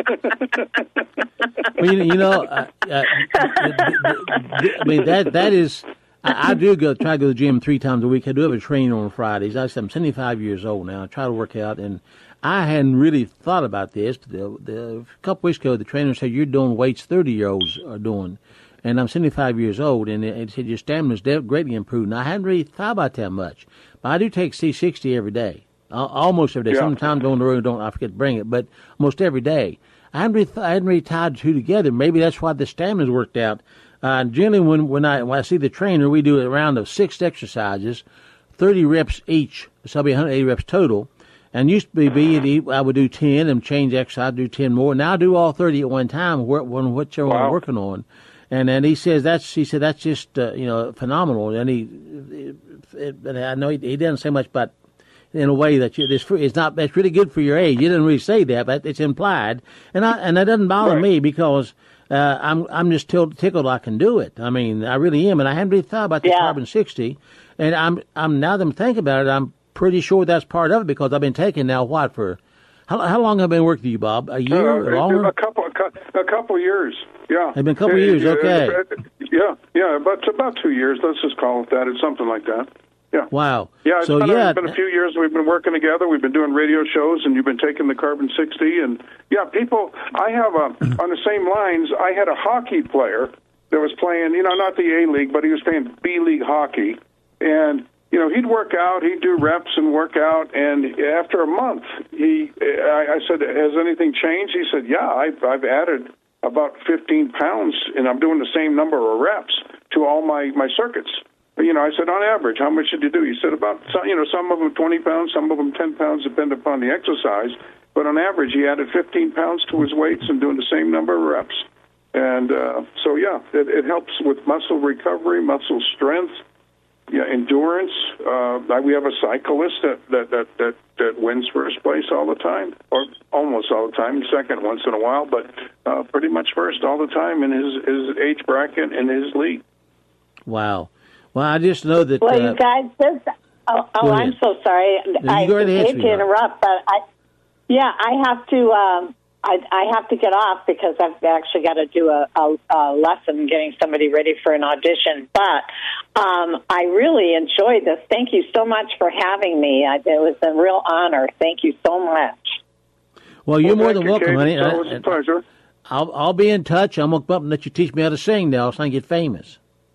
well, you, you know, uh, uh, I mean, that that is, I, I do go try to go to the gym three times a week. I do have a training on Fridays. I, I'm seventy-five years old now. I try to work out, and I hadn't really thought about this. The, the, a couple weeks ago, the trainer said, you're doing weights thirty-year-olds are doing. And I'm seventy-five years old, and it, it said your stamina's greatly improved. And I hadn't really thought about that much. But I do take C sixty every day, almost every day. Yeah. Sometimes on the road, don't I forget to bring it, but almost every day. I hadn't really, th- I hadn't really tied the two together. Maybe that's why the stamina's worked out. Uh, generally, when, when, I, when I see the trainer, we do a round of six exercises, thirty reps each, so that'll be one hundred eighty reps total. And used to be, I would do ten and change exercise, do ten more. Now I do all thirty at one time, whichever wow. I'm working on. And then he says that's he said that's just uh, you know phenomenal. And he, it, it, I know he, he doesn't say much, but in a way that you, this it's not that's really good for your age. He didn't really say that, but it's implied. And I and that doesn't bother right. me because uh, I'm I'm just tickled I can do it. I mean I really am, and I hadn't really thought about the yeah. Carbon sixty. And I'm I'm now that I'm thinking about it, I'm pretty sure that's part of it because I've been taking now what for. How, how long have I been working with you, Bob? A year? Uh, longer? A couple, a couple years. Yeah. It's been a couple of years. Okay. Yeah, yeah, but it's about two years. Let's just call it that. It's something like that. Yeah. Wow. Yeah. It's so been, yeah, it's been a few years. We've been working together. We've been doing radio shows, and you've been taking the Carbon sixty. And yeah, people. I have a on the same lines. I had a hockey player that was playing. You know, not the A League, but he was playing B League hockey, and. You know, he'd work out, he'd do reps and work out, and after a month, he, I, I said, has anything changed? He said, yeah, I've, I've added about fifteen pounds, and I'm doing the same number of reps to all my, my circuits. You know, I said, on average, how much did you do? He said, about, you know, some of them twenty pounds, some of them ten pounds, depending upon the exercise, but on average, he added fifteen pounds to his weights and doing the same number of reps. And uh, so, yeah, it, it helps with muscle recovery, muscle strength. Yeah, endurance. Uh, we have a cyclist that, that, that, that, that wins first place all the time, or almost all the time, second once in a while, but uh, pretty much first all the time in his, his age bracket and his league. Wow. Well, I just know that... Well, uh, you guys, this, oh, oh I'm so sorry. No, I hate to interrupt, but I, yeah, I have to... Um, I, I have to get off because I've actually got to do a, a, a lesson getting somebody ready for an audition. But um, I really enjoyed this. Thank you so much for having me. I, it was a real honor. Thank you so much. Well, you're well, more than you, welcome, Katie. honey. It was a pleasure. I'll, I'll be in touch. I'm going to come up and let you teach me how to sing now so I can get famous.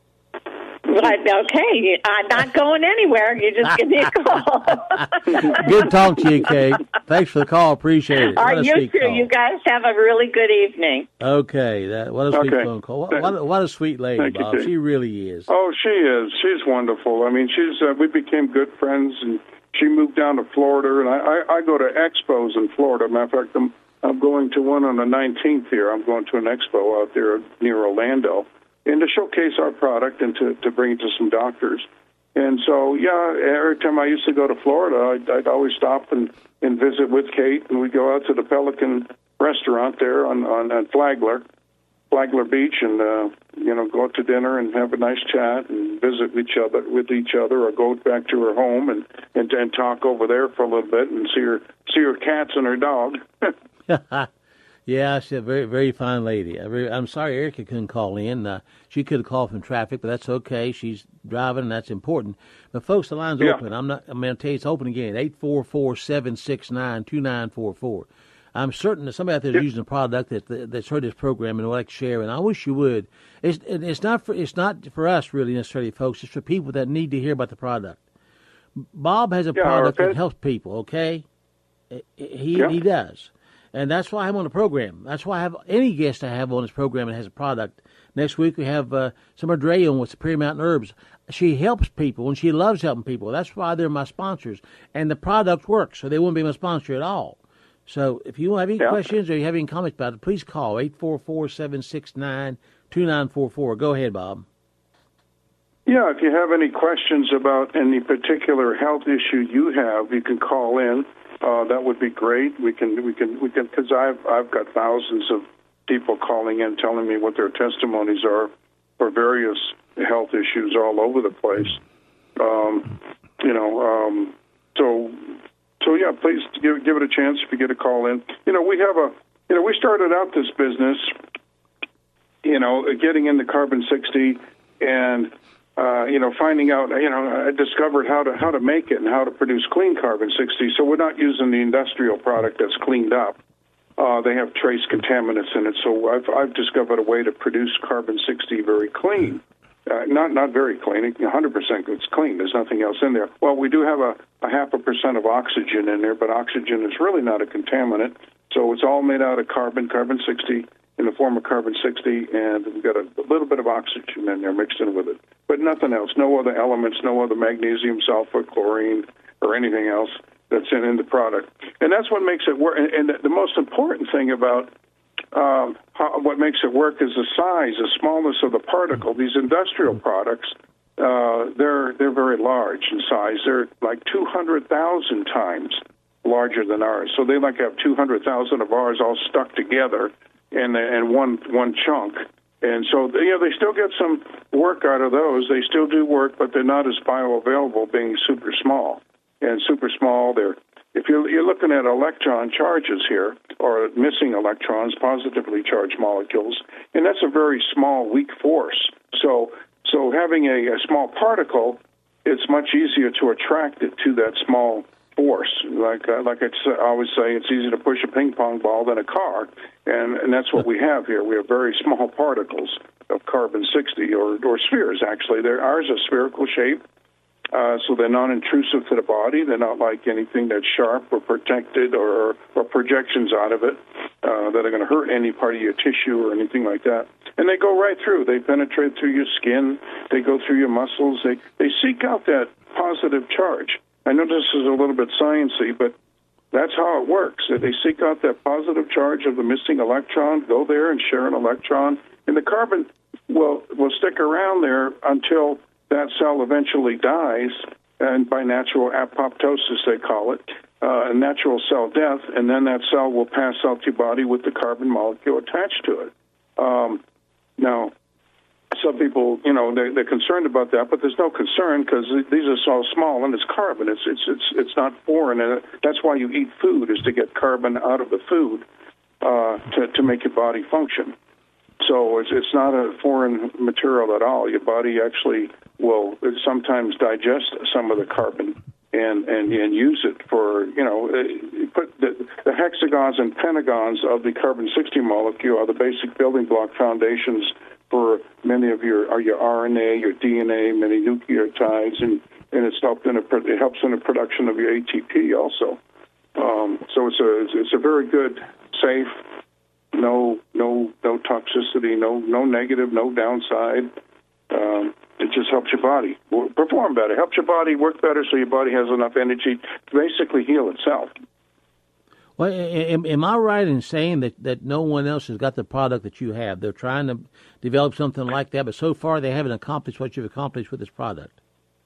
But, okay, I'm not going anywhere. You just give me a call. Good talk to you, Kate. Thanks for the call. Appreciate it. All right, you too. You guys have a really good evening. Okay, that what a sweet okay. phone call. What, what, what a sweet lady, Thank Bob. You, she really is. Oh, she is. She's wonderful. I mean, she's. Uh, we became good friends, and she moved down to Florida, and I, I, I go to expos in Florida. Matter of fact, I'm, I'm going to one on the nineteenth here. I'm going to an expo out there near Orlando. And to showcase our product and to, to bring it to some doctors. And so, yeah, every time I used to go to Florida, I'd, I'd always stop and, and visit with Kate, and we'd go out to the Pelican restaurant there on, on, on Flagler, Flagler Beach, and, uh, you know, go out to dinner and have a nice chat and visit each other with each other, or go back to her home and, and, and talk over there for a little bit and see her, see her cats and her dog. Yeah, she's a very, very fine lady. I'm sorry Erica couldn't call in. Uh, she could have called from traffic, but that's okay. She's driving, and that's important. But, folks, the line's yeah. open. I'm not. I'm going to tell you it's open again, eight four four, seven six nine, two nine four four. I'm certain that somebody out there is yeah. using a product that, that's heard this program and would like to share, and I wish you would. It's, it's, not for, it's not for us, really, necessarily, folks. It's for people that need to hear about the product. Bob has a yeah, product okay. that helps people, okay? He, yeah. he does. And that's why I'm on the program. That's why I have any guest I have on this program that has a product. Next week we have uh, Summer Dre on with Superior Mountain Herbs. She helps people, and she loves helping people. That's why they're my sponsors. And the product works, so they wouldn't be my sponsor at all. So if you have any yeah. questions or you have any comments about it, please call eight four four, seven six nine, two nine four four. Go ahead, Bob. Yeah, if you have any questions about any particular health issue you have, you can call in. Uh, that would be great. We can, we can, we can, because I've I've got thousands of people calling in, telling me what their testimonies are for various health issues all over the place. Um, you know, um, so so yeah, please give give it a chance if you get a call in. You know, we have a you know we started out this business, you know, getting into carbon sixty and. Uh, you know, finding out, you know, I discovered how to how to make it and how to produce clean carbon sixty. So we're not using the industrial product that's cleaned up. Uh, they have trace contaminants in it. So I've I've discovered a way to produce carbon sixty very clean. Uh, not not very clean, one hundred percent it's clean. There's nothing else in there. Well, we do have a, a half a percent of oxygen in there, but oxygen is really not a contaminant. So it's all made out of carbon, carbon sixty, in the form of carbon sixty, and we've got a, a little bit of oxygen in there mixed in with it. But nothing else, no other elements, no other magnesium, sulfur, chlorine, or anything else that's in, in the product. And that's what makes it work. And, and the most important thing about um, how, what makes it work is the size, the smallness of the particle. These industrial products, uh, they're they're very large in size. They're like two hundred thousand times larger than ours. So they like have two hundred thousand of ours all stuck together in, in one one chunk. And so, you know, they still get some work out of those. They still do work, but they're not as bioavailable being super small. And super small, they're, if you're, you're looking at electron charges here, or missing electrons, positively charged molecules, and that's a very small, weak force. So so having a, a small particle, it's much easier to attract it to that small force. Like uh, like I always say, it's easier to push a ping pong ball than a car, and and that's what we have here. We have very small particles of carbon sixty, or or spheres actually. They're, ours are spherical shape, uh, so they're non-intrusive to the body. They're not like anything that's sharp or protected or or projections out of it uh, that are going to hurt any part of your tissue or anything like that. And they go right through. They penetrate through your skin. They go through your muscles. They they seek out that positive charge. I know this is a little bit sciencey, but that's how it works. They seek out that positive charge of the missing electron, go there and share an electron, and the carbon will will stick around there until that cell eventually dies, and by natural apoptosis they call it, uh, natural cell death, and then that cell will pass out to your body with the carbon molecule attached to it. Um, now, some people, you know, they're, they're concerned about that, but there's no concern because these are so small and it's carbon. It's it's it's it's not foreign, and that's why you eat food, is to get carbon out of the food uh, to to make your body function. So it's it's not a foreign material at all. Your body actually will sometimes digest some of the carbon and and, and use it for, you know, put the, the hexagons and pentagons of the carbon sixty molecule are the basic building block foundations for many of your are your R N A, your D N A, many nucleotides, and, and it's helped in a, it helps in the production of your A T P also. Um, so it's a it's a very good, safe, no no no toxicity, no no negative, no downside. Um, it just helps your body perform better, helps your body work better, so your body has enough energy to basically heal itself. Well, am, am I right in saying that, that no one else has got the product that you have? They're trying to develop something like that, but so far they haven't accomplished what you've accomplished with this product.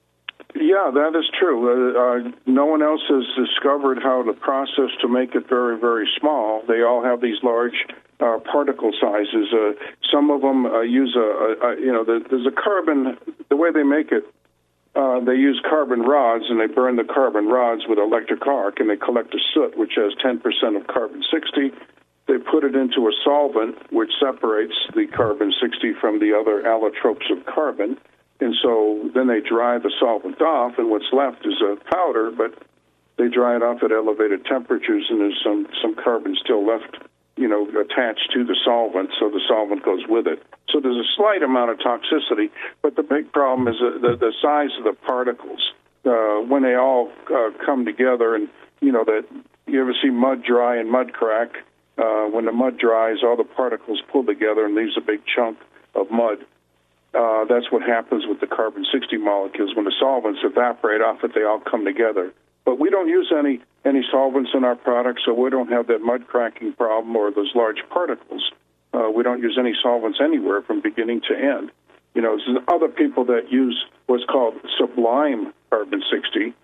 Yeah, that is true. Uh, uh, no one else has discovered how to process to make it very, very small. They all have these large uh, particle sizes. Uh, some of them uh, use a, a, a, you know, the, there's a carbon, the way they make it, Uh, they use carbon rods, and they burn the carbon rods with electric arc, and they collect a soot, which has ten percent of carbon sixty. They put it into a solvent, which separates the carbon sixty from the other allotropes of carbon. And so then they dry the solvent off, and what's left is a powder, but they dry it off at elevated temperatures, and there's some, some carbon still left, you know, attached to the solvent, so the solvent goes with it. So there's a slight amount of toxicity, but the big problem is the, the, the size of the particles. Uh, when they all uh, come together, and, you know, that you ever see mud dry and mud crack? Uh, when the mud dries, all the particles pull together and leaves a big chunk of mud. Uh, that's what happens with the carbon sixty molecules. When the solvents evaporate off it, they all come together. But we don't use any, any solvents in our products, so we don't have that mud cracking problem or those large particles. Uh, we don't use any solvents anywhere from beginning to end. You know, there's other people that use what's called sublime carbon sixty,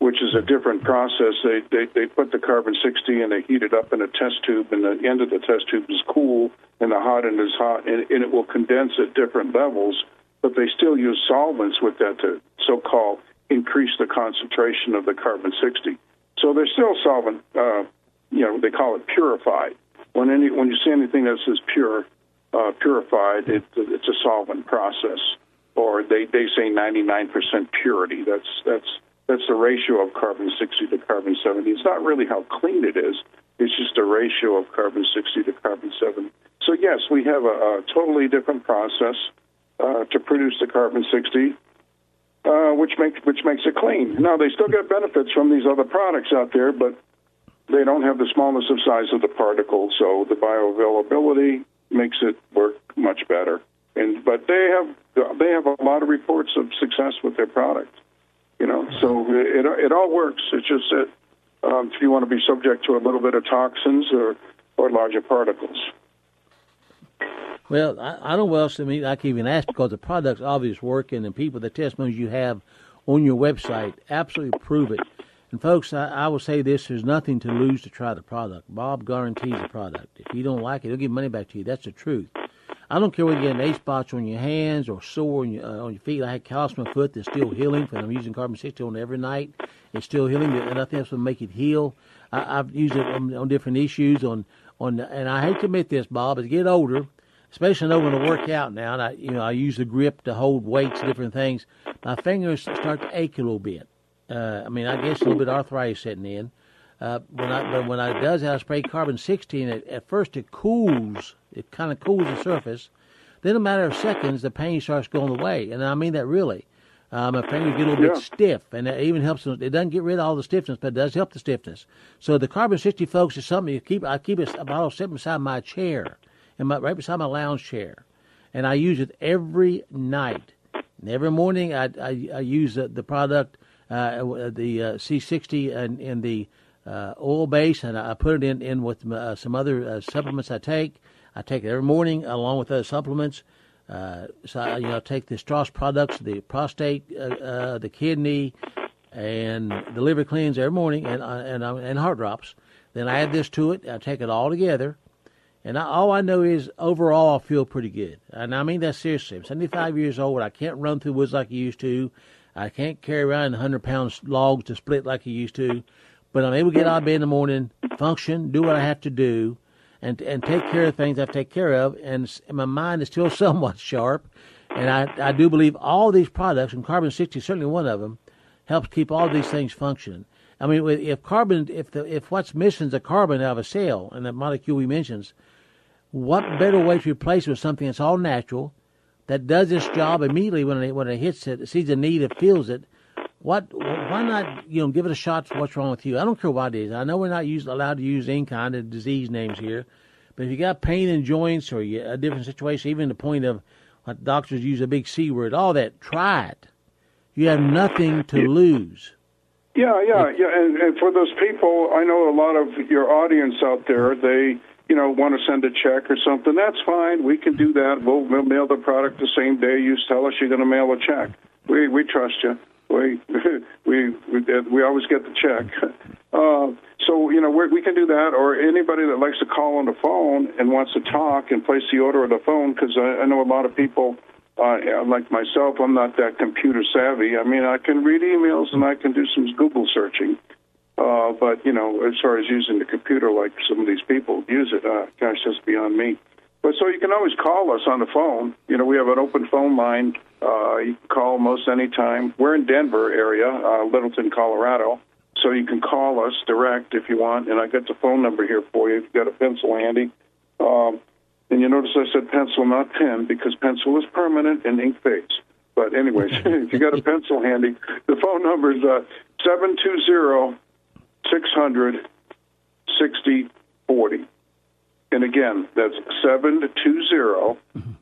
which is a different process. They, they they put the carbon sixty and they heat it up in a test tube, and the end of the test tube is cool and the hot end is hot, and, and it will condense at different levels, but they still use solvents with that to so-called increase the concentration of the carbon sixty. So they're still solvent, uh, you know, they call it purified. When any when you see anything that says pure, uh, purified, it, it's a solvent process. Or they, they say ninety-nine percent purity. That's that's that's the ratio of carbon sixty to carbon seventy. It's not really how clean it is. It's just a ratio of carbon sixty to carbon seventy. So yes, we have a, a totally different process uh, to produce the carbon sixty, uh, which makes which makes it clean. Now they still get benefits from these other products out there, but they don't have the smallness of size of the particle. So the bioavailability makes it work much better. And but they have they have a lot of reports of success with their product. You know, so it it all works. It's just that um, if you want to be subject to a little bit of toxins or, or larger particles. Well, I, I don't know what else to me I can even ask, because the product's obviously working, and people, the testimonies you have on your website absolutely prove it. And folks, I, I will say this: there's nothing to lose to try the product. Bob guarantees the product. If you don't like it, he'll give money back to you. That's the truth. I don't care whether you get an eight spots on your hands or sore on your, uh, on your feet. I had callus on my foot that's still healing, because I'm using carbon sixty on every night. It's still healing, and nothing else will make it heal. I, I've used it on, on different issues. On, on, and I hate to admit this, Bob, as I get older, especially I know when I work out now, and I, you know, I use the grip to hold weights, different things. My fingers start to ache a little bit. Uh, I mean, I guess a little bit of arthritis setting in. Uh, when I, but when I does, I spray carbon sixty, and it, at first it cools, it kind of cools the surface. Then in a matter of seconds, the pain starts going away, and I mean that really. Um, my fingers get a little yeah. bit stiff, and it even helps. It doesn't get rid of all the stiffness, but it does help the stiffness. So the carbon sixty, folks, is something you keep. I keep it a bottle sitting beside my chair, and my, right beside my lounge chair, and I use it every night. And every morning, I I, I use the, the product, uh, the uh, C sixty, and in the uh, oil base, and I put it in in with uh, some other uh, supplements I take. I take it every morning along with other supplements. Uh, so I, you know, I take the Strauss products, the prostate, uh, uh, the kidney, and the liver cleanse every morning, and uh, and uh, and heart drops. Then I add this to it. I take it all together, and I, all I know is overall I feel pretty good. And I mean that seriously. I'm seventy-five years old. I can't run through woods like I used to. I can't carry around one hundred pound logs to split like I used to. But I'm able to get out of bed in the morning, function, do what I have to do, and and take care of things I have to take care of, and my mind is still somewhat sharp. And I, I do believe all these products, and carbon sixty is certainly one of them, helps keep all these things functioning. I mean, if carbon, if the if what's missing is the carbon out of a cell, and that molecule we mentions, what better way to replace it with something that's all natural, that does this job immediately when it when it hits it, it sees a need, it feels it. What? Why not, you know, give it a shot for what's wrong with you? I don't care what it is. I know we're not use, allowed to use any kind of disease names here, but if you got pain in joints or you, a different situation, even the point of what doctors use a big C word, all that, try it. You have nothing to lose. Yeah, yeah, yeah. And, and for those people, I know a lot of your audience out there, they, you know, want to send a check or something. That's fine. We can do that. We'll, we'll mail the product the same day. You tell us you're going to mail a check. We we trust you. We we we, we always get the check. Uh, so, you know, we're, we can do that, or anybody that likes to call on the phone and wants to talk and place the order on the phone, because I, I know a lot of people, uh, like myself, I'm not that computer savvy. I mean, I can read emails and I can do some Google searching, uh, but, you know, as far as using the computer like some of these people use it, uh, gosh, that's beyond me. But so you can always call us on the phone. You know, we have an open phone line. Uh, you can call most any time. We're in Denver area, uh, Littleton, Colorado. So you can call us direct if you want. And I got the phone number here for you if you've got a pencil handy. Um, and you notice I said pencil, not pen, because pencil is permanent and ink fades. But anyways, if you got a pencil handy, the phone number is uh, seven two zero, six hundred, sixty forty. And again, that's seven two zero,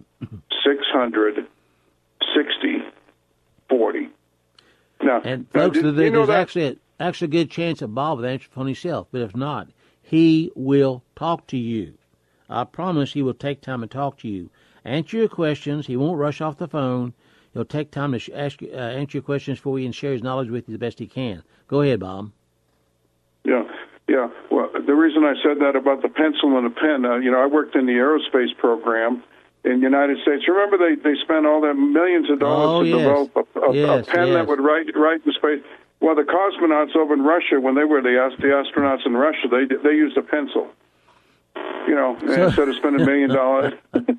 six hundred, sixty forty. Now, and folks, uh, did, there's you know actually a, actually a good chance that Bob will answer the phone himself. But if not, he will talk to you. I promise he will take time and talk to you. Answer your questions. He won't rush off the phone. He'll take time to sh- ask, uh, answer your questions for you and share his knowledge with you the best he can. Go ahead, Bob. Yeah, yeah. Well, the reason I said that about the pencil and the pen, uh, you know, I worked in the aerospace program in the United States. Remember, they, they spent all that millions of dollars oh, to yes. develop a, a, yes, a pen yes. that would write write in space. Well, the cosmonauts over in Russia, when they were the, the astronauts in Russia, they they used a pencil. You know, so, instead of spending a million dollars.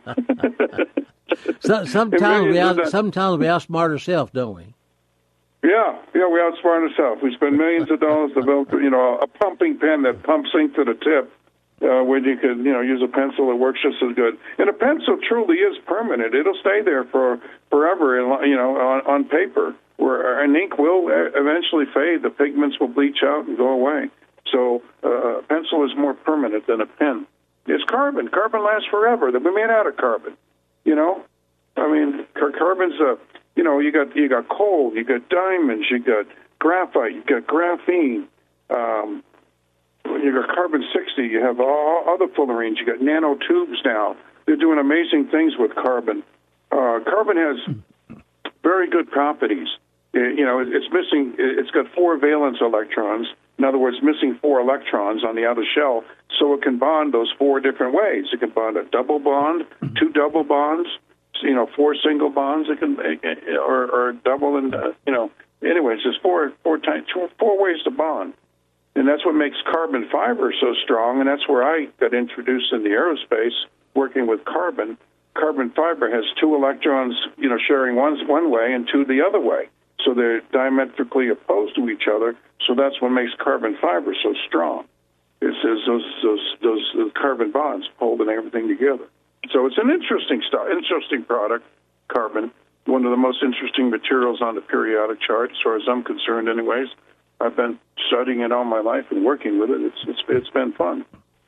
so, sometimes we out, sometimes we outsmart ourselves, don't we? Yeah, yeah, we outsmart ourselves. We spend millions of dollars to develop, you know, a pumping pen that pumps ink to the tip, uh, where you could, you know, use a pencil that works just as good. And a pencil truly is permanent. It'll stay there for forever, you know, on, on paper. Where an ink will eventually fade, the pigments will bleach out and go away. So uh, a pencil is more permanent than a pen. It's carbon. Carbon lasts forever. They're made out of carbon. You know, I mean, carbon's a, you know, you got you got coal, you got diamonds, you got graphite, you got graphene, um, you got carbon sixty. You have all other fullerenes. You got nanotubes now. They're doing amazing things with carbon. Uh, carbon has very good properties. You know, it's missing, it's got four valence electrons. In other words, missing four electrons on the outer shell, so it can bond those four different ways. It can bond a double bond, two double bonds, you know, four single bonds. It can, or, or double and, uh, you know, anyways, there's four, four, times, four ways to bond. And that's what makes carbon fiber so strong, and that's where I got introduced in the aerospace, working with carbon. Carbon fiber has two electrons, you know, sharing one, one way and two the other way. So they're diametrically opposed to each other. So that's what makes carbon fiber so strong. It says those those those, those carbon bonds holding everything together. So it's an interesting stuff, interesting product, carbon. One of the most interesting materials on the periodic chart, as far as I'm concerned, anyways. I've been studying it all my life and working with it. It's it's it's been fun.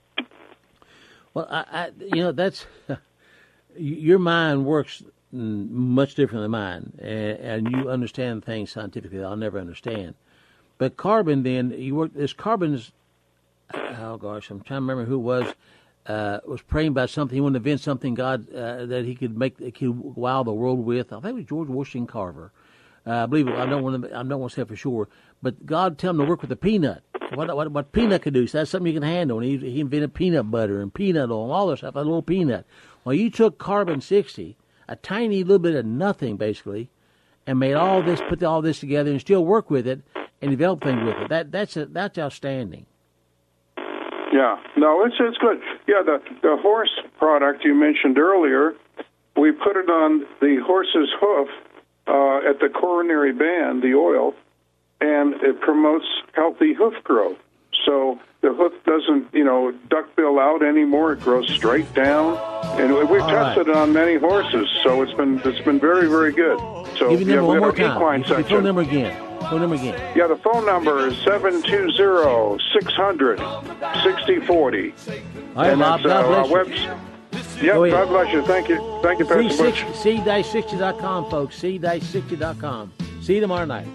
Well, I, I you know that's your mind works much different than mine, and, and you understand things scientifically that I'll never understand. But carbon, then, you work, this carbon is, oh gosh, I'm trying to remember who it was, uh, was praying about something. He wanted to invent something, God, uh, that he could make, he could wow the world with. I think it was George Washington Carver. Uh, I believe it. I don't want to, I don't want to say for sure, but God tell him to work with a peanut. What, what, what peanut could do, so that's something you can handle. And he, he invented peanut butter and peanut oil and all this stuff, a little peanut. Well, you took carbon sixty, a tiny little bit of nothing, basically, and made all this, put all this together, and still work with it and develop things with it. That that's a, that's outstanding. Yeah, no, it's it's good. Yeah, the the horse product you mentioned earlier, we put it on the horse's hoof uh, at the coronary band, the oil, and it promotes healthy hoof growth. So the hoof doesn't, you know, duckbill out anymore. It grows straight down. And we've All tested right. it on many horses, so it's been it's been very, very good. So Give your number yeah, one we more have an time. equine Your section. phone number again. Phone number again. Yeah, the phone number is seven two zero, six hundred, sixty forty. All right, and Bob, that's, God uh, bless our you. Webs- yep, God bless you. Thank you. Thank you, Pastor Butch. C sixty dot com, folks. C sixty dot com. See you tomorrow night.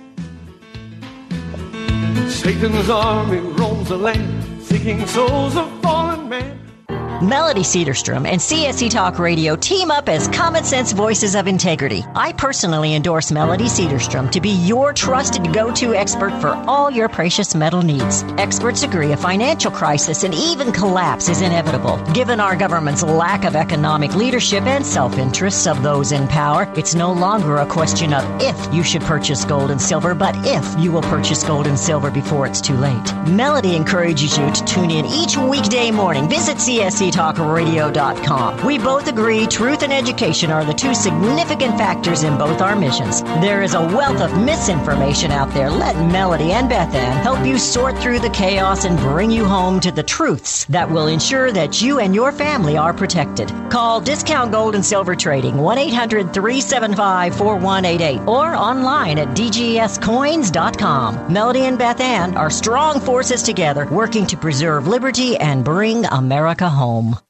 Satan's army roams the land, seeking souls of fallen man. Melody Cedarstrom and C S C Talk Radio team up as common sense voices of integrity. I personally endorse Melody Cedarstrom to be your trusted go-to expert for all your precious metal needs. Experts agree a financial crisis and even collapse is inevitable. Given our government's lack of economic leadership and self-interests of those in power, it's no longer a question of if you should purchase gold and silver, but if you will purchase gold and silver before it's too late. Melody encourages you to tune in each weekday morning. Visit C S C talk radio dot com. We both agree truth and education are the two significant factors in both our missions. There is a wealth of misinformation out there. Let Melody and Beth Ann help you sort through the chaos and bring you home to the truths that will ensure that you and your family are protected. Call Discount Gold and Silver Trading one eight hundred, three seven five, four one eight eight or online at d g s coins dot com. Melody and Beth Ann are strong forces together working to preserve liberty and bring America home.